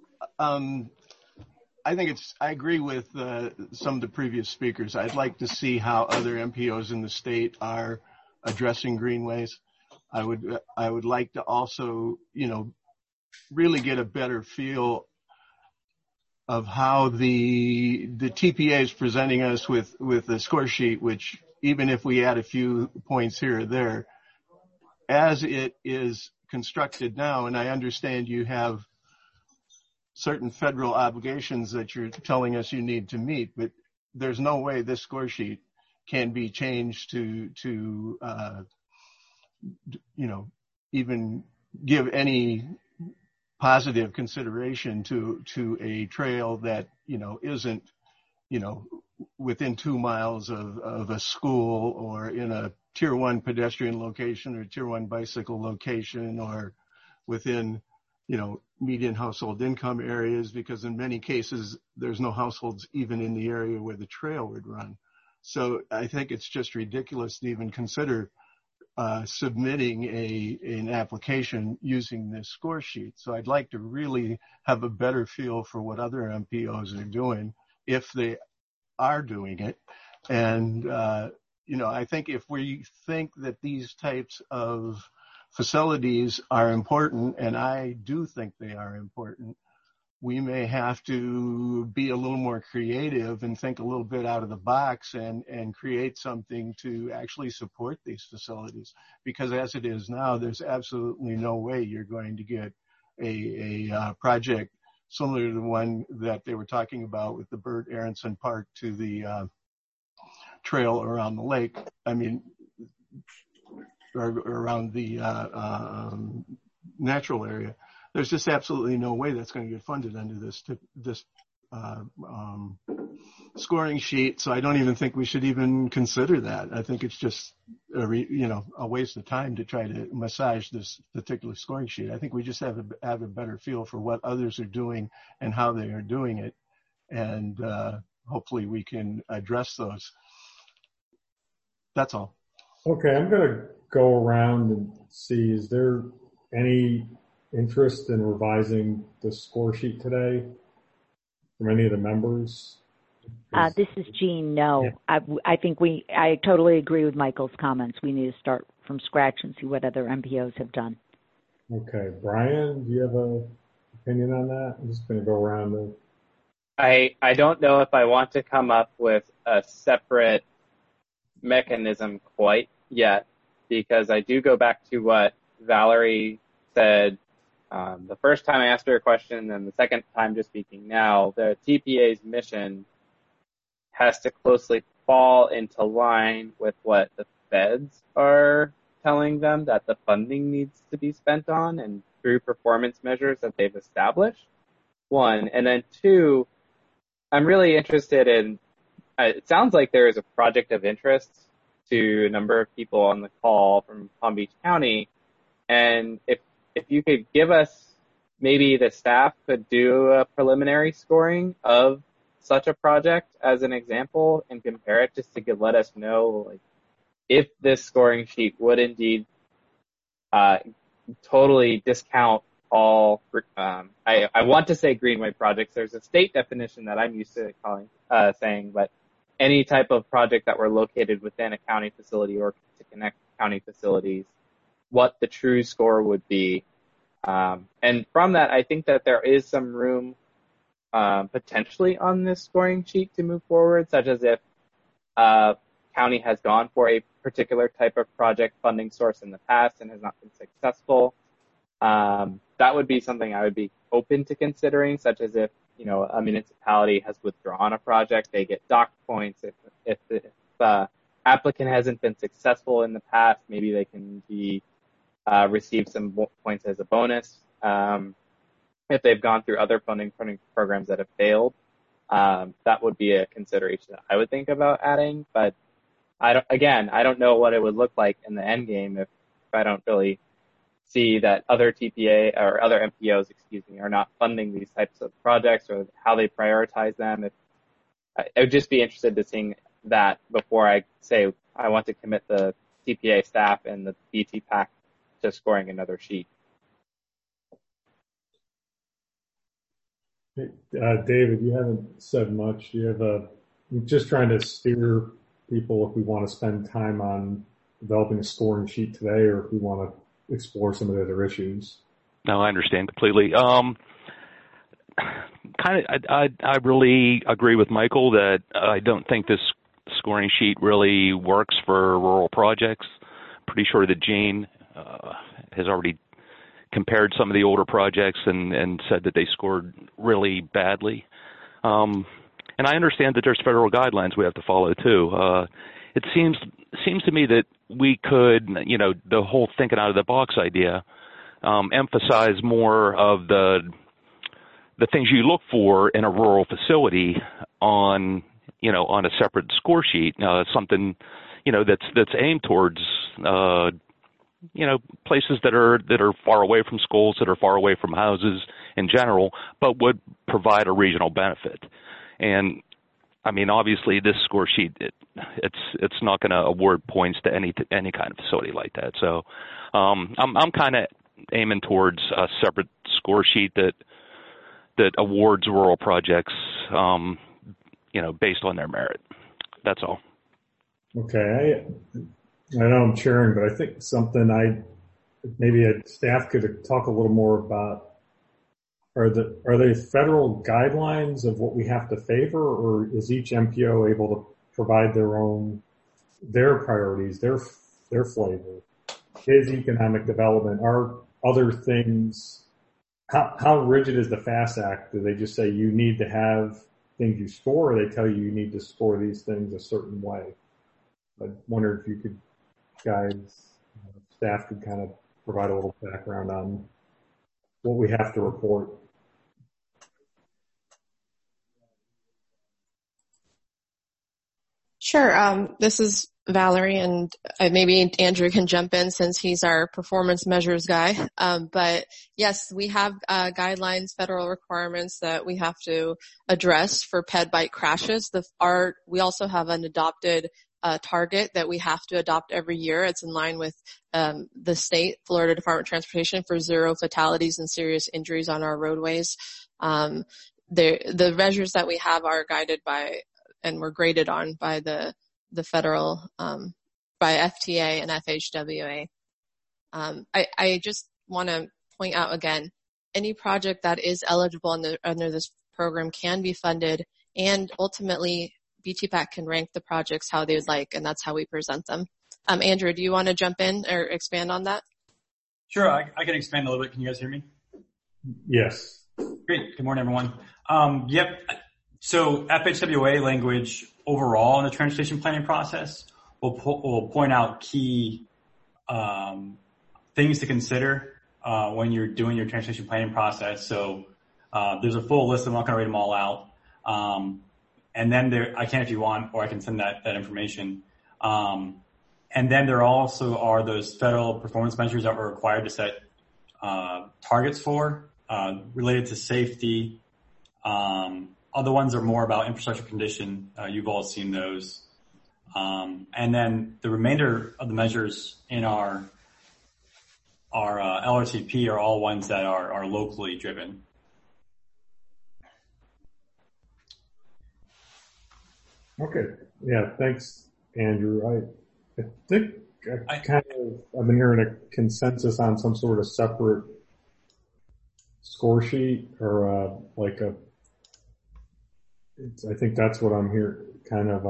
I agree with some of the previous speakers. I'd like to see how other MPOs in the state are addressing greenways. I would like to also, really get a better feel of how the TPA is presenting us with a score sheet, which even if we add a few points here or there, as it is constructed now, and I understand you have certain federal obligations that you're telling us you need to meet, but there's no way this score sheet can be changed to even give any positive consideration to a trail that, isn't, within 2 miles of a school, or in a tier 1 pedestrian location or tier 1 bicycle location, or within, median household income areas, because in many cases there's no households even in the area where the trail would run. So I think it's just ridiculous to even consider submitting an application using this score sheet. So I'd like to really have a better feel for what other MPOs are doing, if they are doing it. And, I think if we think that these types of facilities are important, and I do think they are important, we may have to be a little more creative and think a little bit out of the box and create something to actually support these facilities. Because as it is now, there's absolutely no way you're going to get a project similar to the one that they were talking about with the Bert Aronson Park to the trail around the lake. I mean, or around the natural area. There's just absolutely no way that's going to get funded under this scoring sheet. So I don't even think we should even consider that. I think it's just a waste of time to try to massage this particular scoring sheet. I think we just have a better feel for what others are doing and how they are doing it, and hopefully we can address those. That's all. Okay, I'm going to go around and see, is there any interest in revising the score sheet today from any of the members? This is Jean. No, yeah. I totally agree with Michael's comments. We need to start from scratch and see what other MPOs have done. Okay. Brian, do you have an opinion on that? I'm just going to go around. I don't know if I want to come up with a separate mechanism quite yet, because I do go back to what Valerie said the first time I asked her a question, and the second time just speaking now. The TPA's mission has to closely fall into line with what the feds are telling them that the funding needs to be spent on, and through performance measures that they've established, one. And then two, I'm really interested in, it sounds like there is a project of interest to a number of people on the call from Palm Beach County. And if you could give us, maybe the staff could do a preliminary scoring of such a project as an example and compare it, just to let us know, like, if this scoring sheet would indeed totally discount all, I want to say greenway projects. There's a state definition that I'm used to saying, but any type of project that were located within a county facility or to connect county facilities, what the true score would be. And from that, I think that there is some room potentially on this scoring sheet to move forward, such as if county has gone for a particular type of project funding source in the past and has not been successful. That would be something I would be open to considering, such as if, a municipality has withdrawn a project, they get dock points. If the applicant hasn't been successful in the past, maybe they can receive some points as a bonus. If they've gone through other funding programs that have failed, that would be a consideration that I would think about adding. But I don't know what it would look like in the end game if I don't really see that other TPA or other MPOs, are not funding these types of projects, or how they prioritize them. I would just be interested to seeing that before I say I want to commit the TPA staff and the BT PAC to scoring another sheet. David, you haven't said much. I'm just trying to steer people if we want to spend time on developing a scoring sheet today, or if we want to explore some of the other issues. No, I understand completely. I really agree with Michael that I don't think this scoring sheet really works for rural projects. Pretty sure that Jane has already compared some of the older projects and said that they scored really badly. And I understand that there's federal guidelines we have to follow too. It seems to me that we could, the whole thinking out of the box idea, emphasize more of the things you look for in a rural facility on a separate score sheet, something, that's aimed towards, places that are far away from schools, that are far away from houses in general, but would provide a regional benefit. And I mean, obviously, this score sheet it's not going to award points to any kind of facility like that. So I'm kind of aiming towards a separate score sheet that awards rural projects, based on their merit. That's all. Okay, I know I'm chairing, but I think something maybe staff could talk a little more about. Are they federal guidelines of what we have to favor, or is each MPO able to provide their priorities, their flavor? Is economic development, are other things, how rigid is the FAST Act? Do they just say you need to have things you score, or they tell you need to score these things a certain way? I wonder if you could, staff could kind of provide a little background on what we have to report. Sure. This is Valerie, and maybe Andrew can jump in since he's our performance measures guy. But yes, we have guidelines, federal requirements that we have to address for ped bike crashes. We also have an adopted target that we have to adopt every year. It's in line with the state, Florida Department of Transportation, for 0 fatalities and serious injuries on our roadways. The measures that we have are guided by and we're graded on by the federal, by FTA and FHWA. I just want to point out again, any project that is eligible under this program can be funded, and ultimately BTPAC can rank the projects how they would like, and that's how we present them. Andrew, do you want to jump in or expand on that? Sure, I can expand a little bit. Can you guys hear me? Yes. Great. Good morning, everyone. Yep. So FHWA language overall in the transportation planning process will point out key things to consider when you're doing your transportation planning process. So there's a full list. I'm not going to read them all out. And then I can if you want, or I can send that information. And then there also are those federal performance measures that we're required to set targets for related to safety. Other ones are more about infrastructure condition. You've all seen those. And then the remainder of the measures in our LRTP are all ones that are locally driven. Okay. Yeah. Thanks, Andrew. I think I've been hearing a consensus on some sort of separate score sheet or I think that's what I'm here kind of,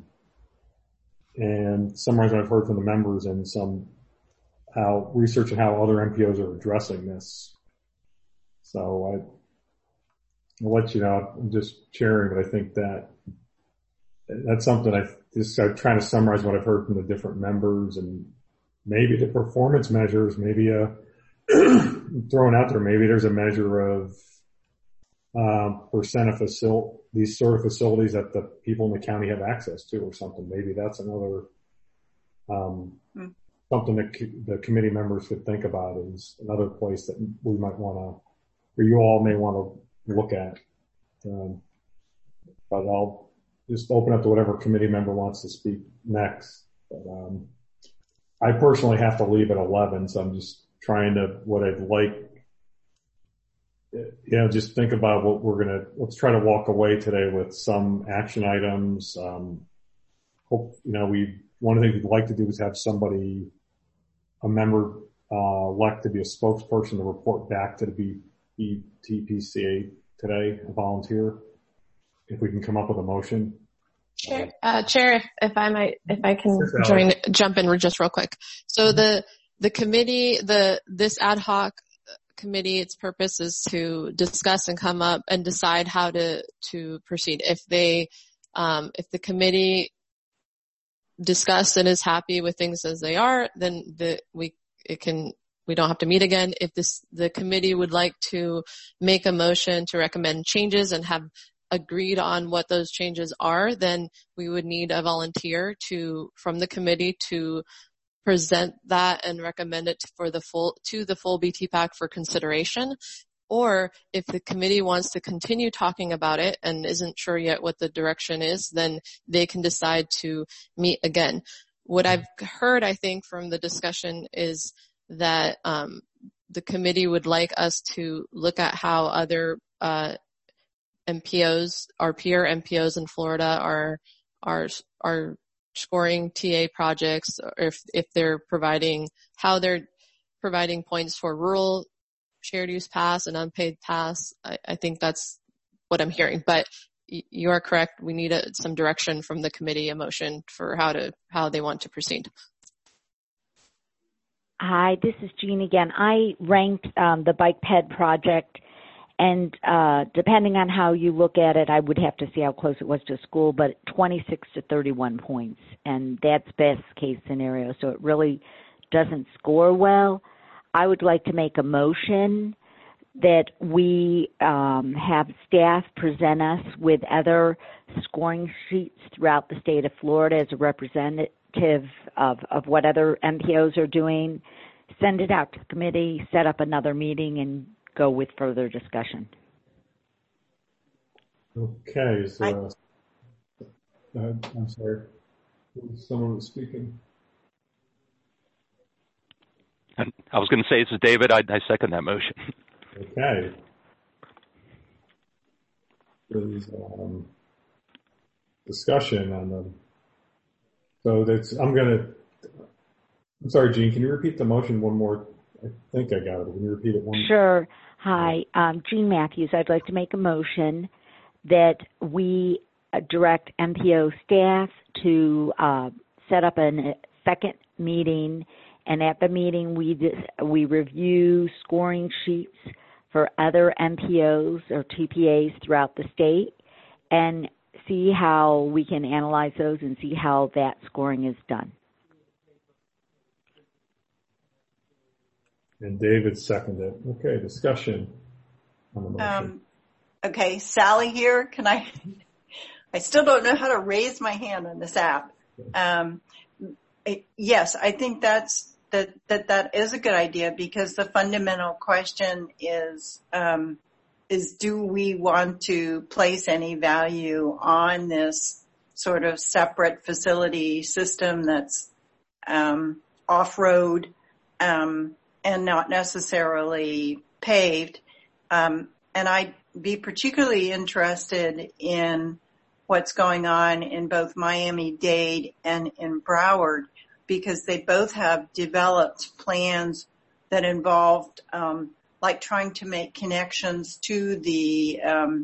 and summarize what I've heard from the members and research on how other MPOs are addressing this. So I'll let you know. I'm just sharing, but I think that's something I'm trying to summarize what I've heard from the different members, and maybe the performance measures, maybe throwing out there, maybe there's a measure of percent of these sort of facilities that the people in the county have access to or something. Maybe that's another something that the committee members could think about is another place that we might want to, or you all may want to look at. But I'll just open up to whatever committee member wants to speak next. But I personally have to leave at 11, so I'm just trying to, what I'd like, just think about what let's try to walk away today with some action items. One of the things we'd like to do is have a member elect to be a spokesperson to report back to the BTPCA today, a volunteer, if we can come up with a motion. Chair, if I can jump in just real quick. So the committee, this ad hoc committee, its purpose is to discuss and come up and decide how to proceed. If the committee discuss and is happy with things as they are, then we don't have to meet again. If the committee would like to make a motion to recommend changes and have agreed on what those changes are, then we would need a volunteer from the committee to present that and recommend it to the full BTPAC for consideration. Or if the committee wants to continue talking about it and isn't sure yet what the direction is, then they can decide to meet again. What I've heard, I think, from the discussion is that the committee would like us to look at how other MPOs, our peer MPOs in Florida are scoring TA projects, or if they're how they're providing points for rural shared use pass and unpaid pass. I think that's what I'm hearing, but you are correct. We need some direction from the committee, a motion for how they want to proceed. Hi, this is Jean again. I ranked the bike ped project, and depending on how you look at it, I would have to see how close it was to school, but 26 to 31 points, and that's best case scenario, so it really doesn't score well. I would like to make a motion that we have staff present us with other scoring sheets throughout the state of Florida as a representative of what other MPOs are doing, send it out to the committee, set up another meeting, and go with further discussion. Okay, so I'm sorry, someone was speaking. I was going to say, this is David. I second that motion. Okay. There's discussion on them. So I'm sorry, Jean, can you repeat the motion one more? I think I got it. Can you repeat it one more? Sure. Hi, Jean Matthews. I'd like to make a motion that we direct MPO staff to set up a second meeting, and at the meeting we review scoring sheets for other MPOs or TPAs throughout the state and see how we can analyze those and see how that scoring is done. And David seconded. Okay, discussion on the motion. Okay, Sally here. I still don't know how to raise my hand on this app. Yes, I think that is a good idea, because the fundamental question is do we want to place any value on this sort of separate facility system that's off-road and not necessarily paved? And I'd be particularly interested in what's going on in both Miami-Dade and in Broward, because they both have developed plans that involved like trying to make connections to the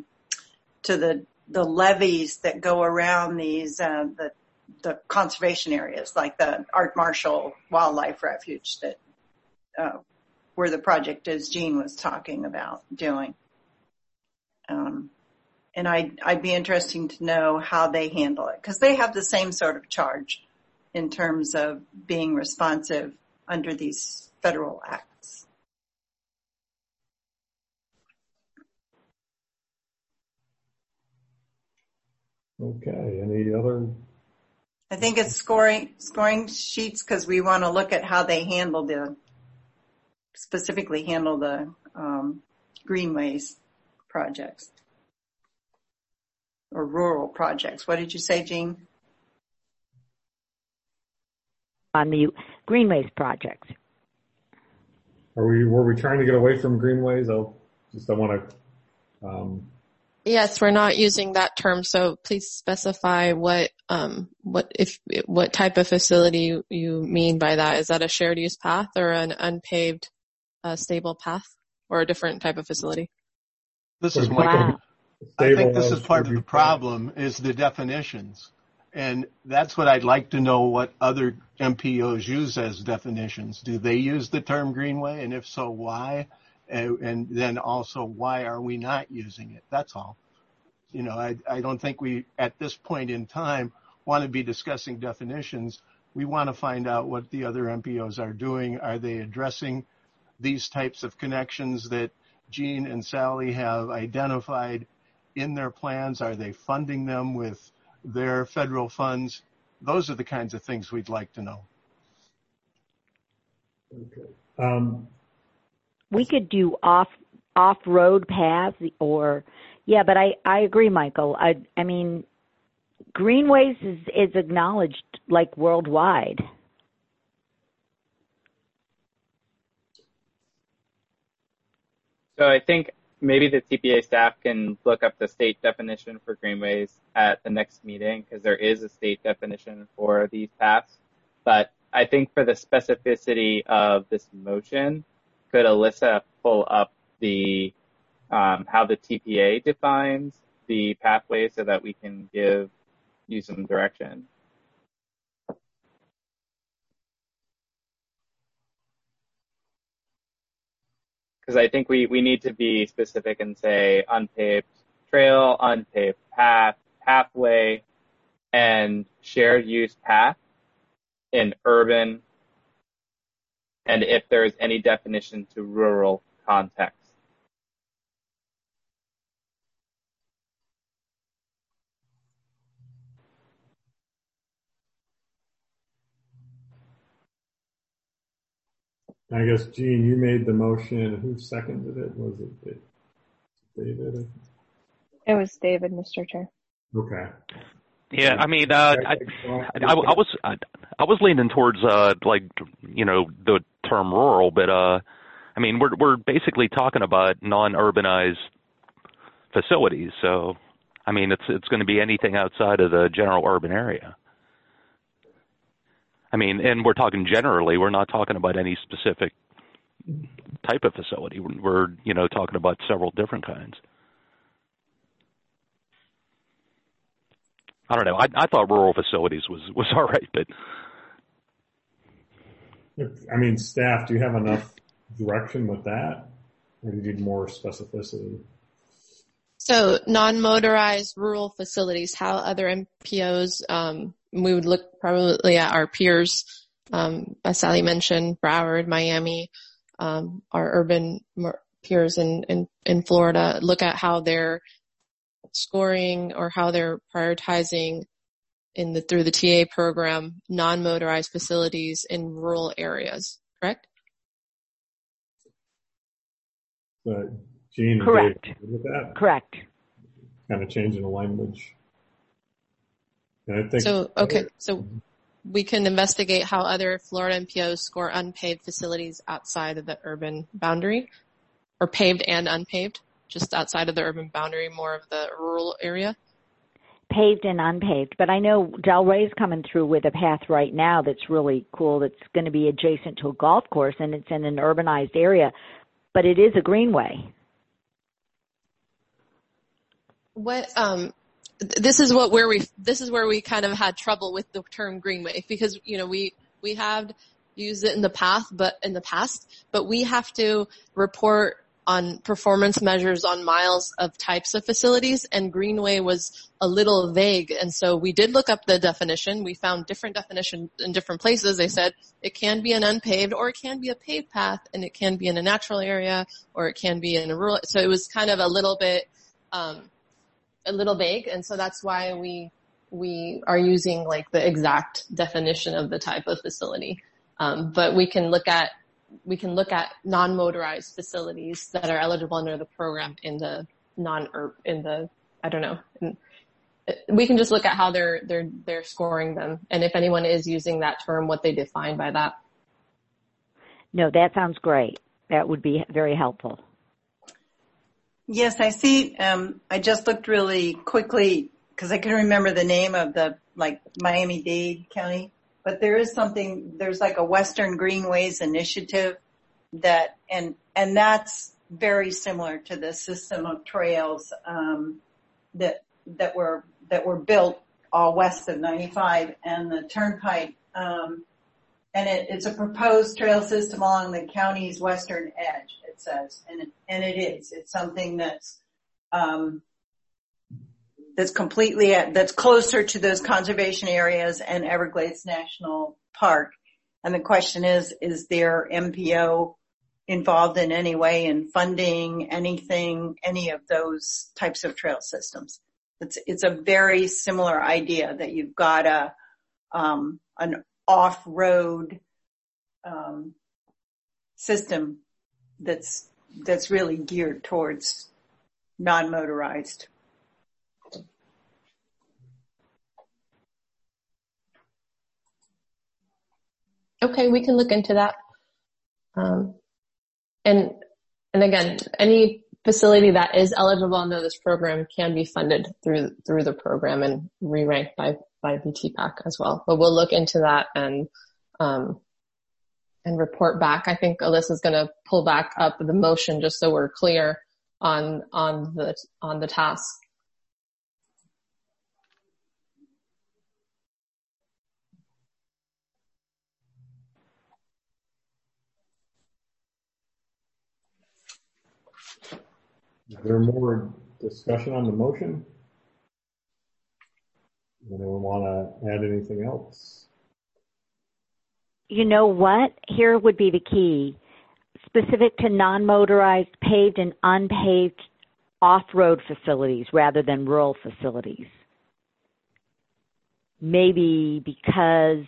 levees that go around these the conservation areas, like the Art Marshall Wildlife Refuge that where the project, as Jean was talking about doing. And I'd be interested to know how they handle it, because they have the same sort of charge in terms of being responsive under these federal acts. Okay, any other? I think it's scoring sheets, because we want to look at how they specifically handle the greenways projects or rural projects. What did you say, Jean? On the greenways projects. Were we trying to get away from greenways? I want to. Yes, we're not using that term, so please specify what type of facility you mean by that. Is that a shared use path or an unpaved stable path, or a different type of facility? This is Michael. I think this is part of the problem, is the definitions. And that's what I'd like to know, what other MPOs use as definitions. Do they use the term greenway? And if so, why? And then also, why are we not using it? That's all. I don't think we, at this point in time, want to be discussing definitions. We want to find out what the other MPOs are doing. Are they addressing these types of connections that Gene and Sally have identified in their plans? Are they funding them with their federal funds? Those are the kinds of things we'd like to know. Okay. We could do off-road paths but I agree, Michael. I mean, greenways is acknowledged like worldwide. So I think maybe the TPA staff can look up the state definition for greenways at the next meeting, because there is a state definition for these paths. But I think for the specificity of this motion, could Alyssa pull up the how the TPA defines the pathway so that we can give you some direction? Because I think we need to be specific and say unpaved trail, unpaved path, pathway, and shared use path in urban, and if there is any definition to rural context. I guess, Gene, you made the motion. Who seconded it? Was it David? It was David, Mr. Chair. Okay. Yeah, I mean, I was leaning towards the term rural, but I mean, we're basically talking about non-urbanized facilities. So, I mean, it's going to be anything outside of the general urban area. I mean, and we're talking generally. We're not talking about any specific type of facility. We're talking about several different kinds. I don't know. I thought rural facilities was all right, but I mean, staff, do you have enough direction with that, or do you need more specificity? So non-motorized rural facilities, how other MPOs, we would look probably at our peers, as Sally mentioned, Broward, Miami, our urban peers in Florida, look at how they're scoring or how they're prioritizing through the TA program, non-motorized facilities in rural areas, correct? Gene, correct. Dave, with that? Correct. Kind of changing the language. And I think so we can investigate how other Florida MPOs score unpaved facilities outside of the urban boundary, or paved and unpaved, just outside of the urban boundary, more of the rural area. Paved and unpaved, but I know Delray's coming through with a path right now that's really cool. That's going to be adjacent to a golf course, and it's in an urbanized area, but it is a greenway. This is where we kind of had trouble with the term greenway, because we have used it in the past, but we have to report on performance measures on miles of types of facilities, and greenway was a little vague, and so we did look up the definition. We found different definitions in different places. They said it can be an unpaved, or it can be a paved path, and it can be in a natural area, or it can be in a rural. So it was kind of a little bit vague, and so that's why we are using like the exact definition of the type of facility. But we can look at non-motorized facilities that are eligible under the program we can just look at how they're scoring them, and if anyone is using that term, what they define by that. No, that sounds great. That would be very helpful. Yes, I see. I just looked really quickly because I couldn't remember the name of the Miami-Dade County, but there's like a Western Greenways Initiative and that's very similar to the system of trails that were built all west of 95 and the Turnpike, and it's a proposed trail system along the county's western edge. it says, and it is. It's something that's that's closer to those conservation areas and Everglades National Park. And the question is there MPO involved in any way in funding any of those types of trail systems? It's a very similar idea that you've got an off-road system that's really geared towards non-motorized. Okay, we can look into that. And again, any facility that is eligible under this program can be funded through the program and re-ranked by VTPAC as well. But we'll look into that and report back. I think Alyssa's going to pull back up the motion just so we're clear on the task. Is there more discussion on the motion? Anyone want to add anything else? You know what? Here would be the key. Specific to non-motorized, paved and unpaved off-road facilities rather than rural facilities. Maybe because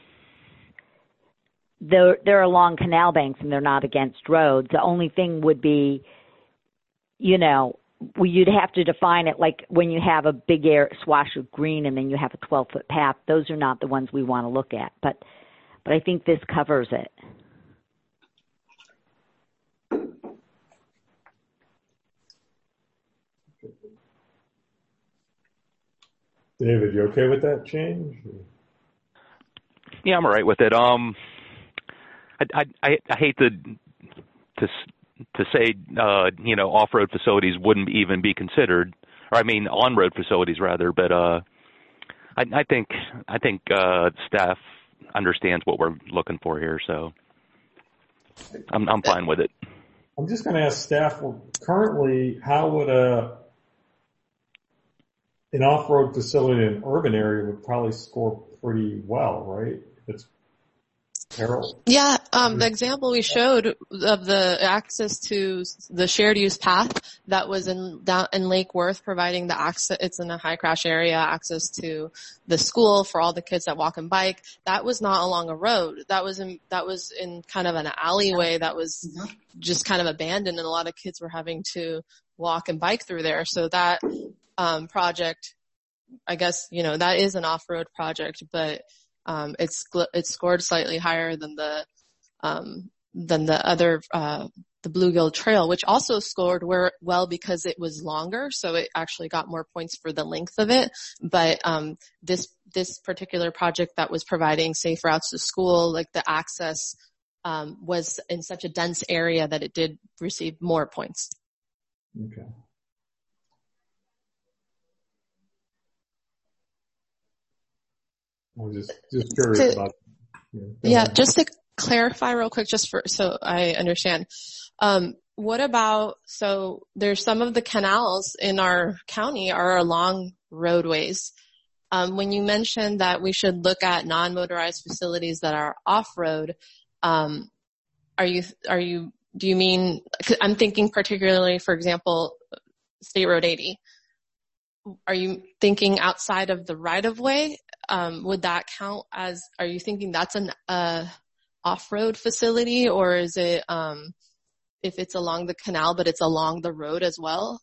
they're along canal banks and they're not against roads. The only thing would be, you know, you'd have to define it like when you have a big swash of green and then you have a 12-foot path. Those are not the ones we want to look at. But I think this covers it. David, you okay with that change? Yeah, I'm all right with it. I hate to say, you know, off-road facilities wouldn't even be considered, or I mean on-road facilities rather. But I think staff understands what we're looking for here, so I'm fine with it. I'm just going to ask staff. Well, currently, how would an off-road facility in an urban area would probably score pretty well, right? It's Carol. Yeah, the example we showed of the access to the shared use path that was in Lake Worth, providing the access, it's in a high crash area, access to the school for all the kids that walk and bike. That was not along a road. That was in kind of an alleyway that was just kind of abandoned, and a lot of kids were having to walk and bike through there. So that project, I guess, you know, that is an off-road project, but it's scored slightly higher than the other, the Bluegill Trail, which also scored well because it was longer. So it actually got more points for the length of it. But, this particular project that was providing safe routes to school, like the access, was in such a dense area that it did receive more points. Okay. I was just curious about. Yeah, just to clarify real quick, just so I understand. What about, so there's some of the canals in our county are along roadways. When you mentioned that we should look at non-motorized facilities that are off-road, do you mean, I'm thinking particularly, for example, State Road 80. Are you thinking outside of the right-of-way? Would that count as, are you thinking that's an off-road facility, or is it if it's along the canal but it's along the road as well?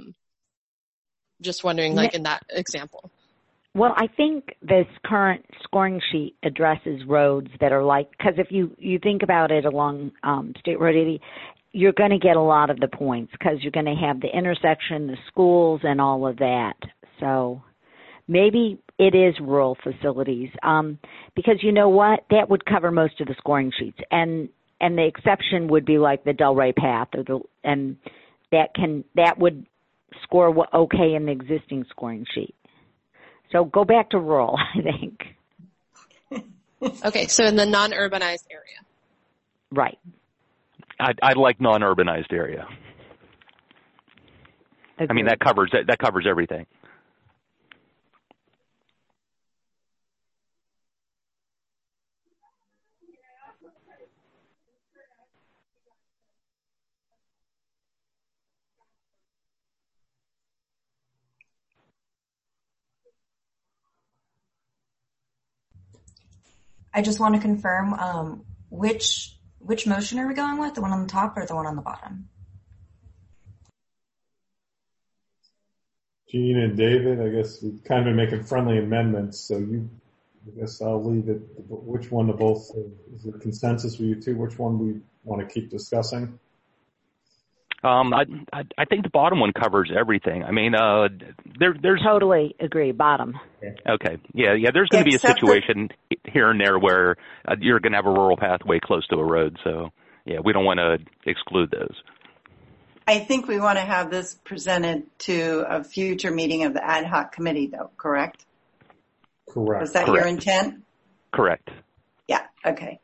Just wondering, like in that example. Well, I think this current scoring sheet addresses roads that are like, because if you think about it along State Road 80, you're going to get a lot of the points because you're going to have the intersection, the schools, and all of that. So maybe it is rural facilities, because you know what? That would cover most of the scoring sheets, and the exception would be like the Delray Path, and that would score okay in the existing scoring sheet. So go back to rural, I think. Okay, so in the non-urbanized area. Right. I'd like non-urbanized area. Agreed. I mean, that covers everything. I just want to confirm which motion are we going with? The one on the top or the one on the bottom? Gene and David, I guess we've kind of been making friendly amendments, so I guess I'll leave it. Which one to both? Is there consensus for you two? Which one we want to keep discussing? I think the bottom one covers everything. I mean, there's totally agree. Bottom. Okay. Yeah. There's going to be a situation here and there where you're going to have a rural pathway close to a road. So, yeah, we don't want to exclude those. I think we want to have this presented to a future meeting of the ad hoc committee, though, correct? Correct. Was that your intent? Correct. Yeah. Okay.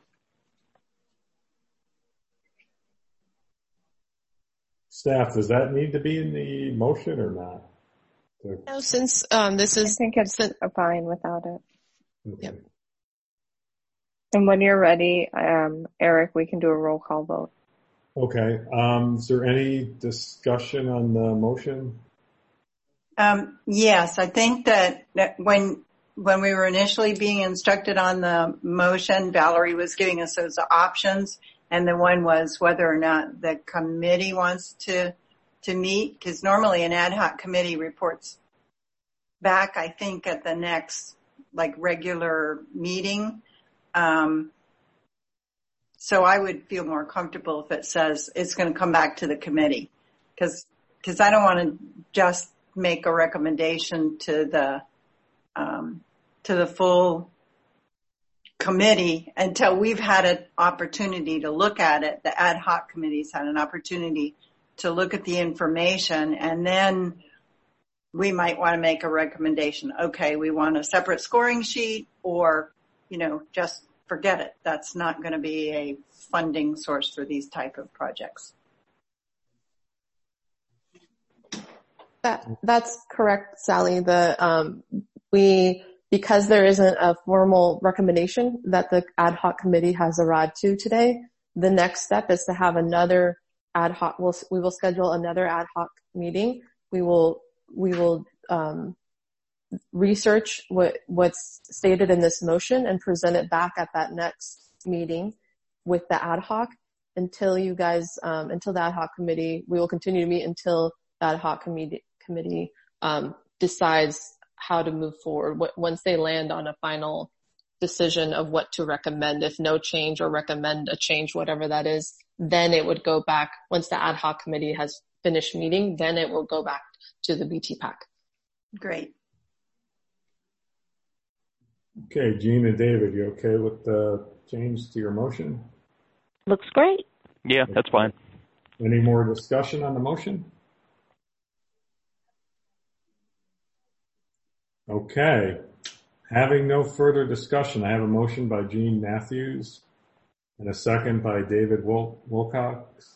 Staff, does that need to be in the motion or not? No, since this is... I think it's fine without it. Okay. Yep. And when you're ready, Eric, we can do a roll call vote. Okay. Is there any discussion on the motion? Yes, I think that when we were initially being instructed on the motion, Valerie was giving us those options. And the one was whether or not the committee wants to meet, because normally an ad hoc committee reports back, I think, at the next regular meeting. So I would feel more comfortable if it says it's going to come back to the committee, because I don't want to just make a recommendation to the full committee until we've had an opportunity to look at it. The ad hoc committee's had an opportunity to look at the information, and then we might want to make a recommendation. Okay, we want a separate scoring sheet, or, just forget it. That's not going to be a funding source for these type of projects. That's correct, Sally. Because there isn't a formal recommendation that the ad hoc committee has arrived to today, the next step is to have another ad hoc. We will schedule another ad hoc meeting. We will research what's stated in this motion and present it back at that next meeting with the ad hoc until you guys, until the ad hoc committee, we will continue to meet until the ad hoc committee decides how to move forward. Once they land on a final decision of what to recommend, if no change or recommend a change, whatever that is, then it would go back. Once the ad hoc committee has finished meeting, then it will go back to the BTPAC. Great. Okay, Gene and David, you okay with the change to your motion? Looks great. Yeah, that's fine. Any more discussion on the motion? Okay. Having no further discussion, I have a motion by Gene Matthews and a second by David Wilcox.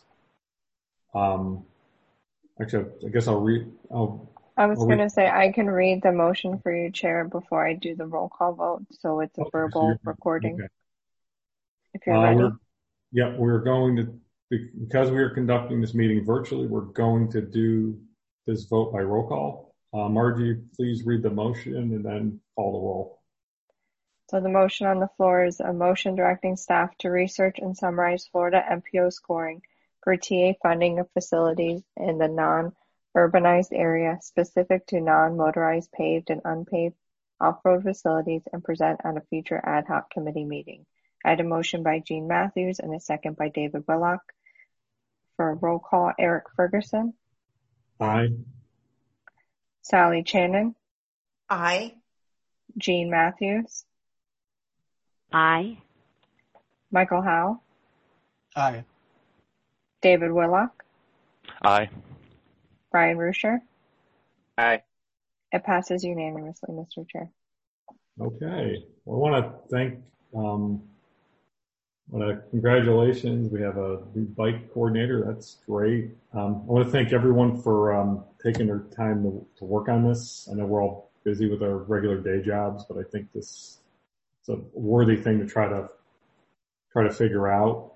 Actually, I guess I'll read. I was going to say I can read the motion for you, Chair, before I do the roll call vote, so it's a verbal recording. Okay. If you're ready. We're going to, because we are conducting this meeting virtually, we're going to do this vote by roll call. Margie, please read the motion and then call the roll. So the motion on the floor is a motion directing staff to research and summarize Florida MPO scoring for TA funding of facilities in the non-urbanized area specific to non-motorized paved and unpaved off-road facilities and present on a future ad hoc committee meeting. I had a motion by Gene Matthews and a second by David Willock. For a roll call, Eric Ferguson. Aye. Sally Channon. Aye. Gene Matthews. Aye. Michael Howe. Aye. David Willock. Aye. Brian Rusher. Aye. It passes unanimously, Mr. Chair. Okay. Well, I want to thank Congratulations. We have a new bike coordinator. That's great. I want to thank everyone for taking their time to work on this. I know we're all busy with our regular day jobs, but I think it's a worthy thing to try to figure out.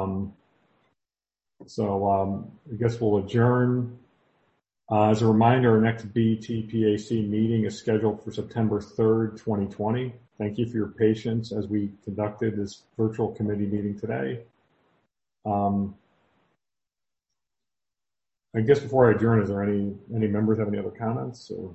I guess we'll adjourn. As a reminder, our next BTPAC meeting is scheduled for September 3rd, 2020. Thank you for your patience as we conducted this virtual committee meeting today. I guess before I adjourn, is there any members have any other comments? Or?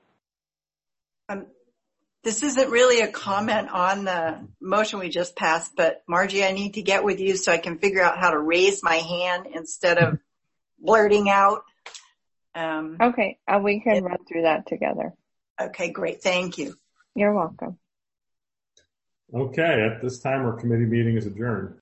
This isn't really a comment on the motion we just passed, but Margie, I need to get with you so I can figure out how to raise my hand instead of blurting out. Okay, we can run through that together. Okay, great. Thank you. You're welcome. Okay, at this time, our committee meeting is adjourned.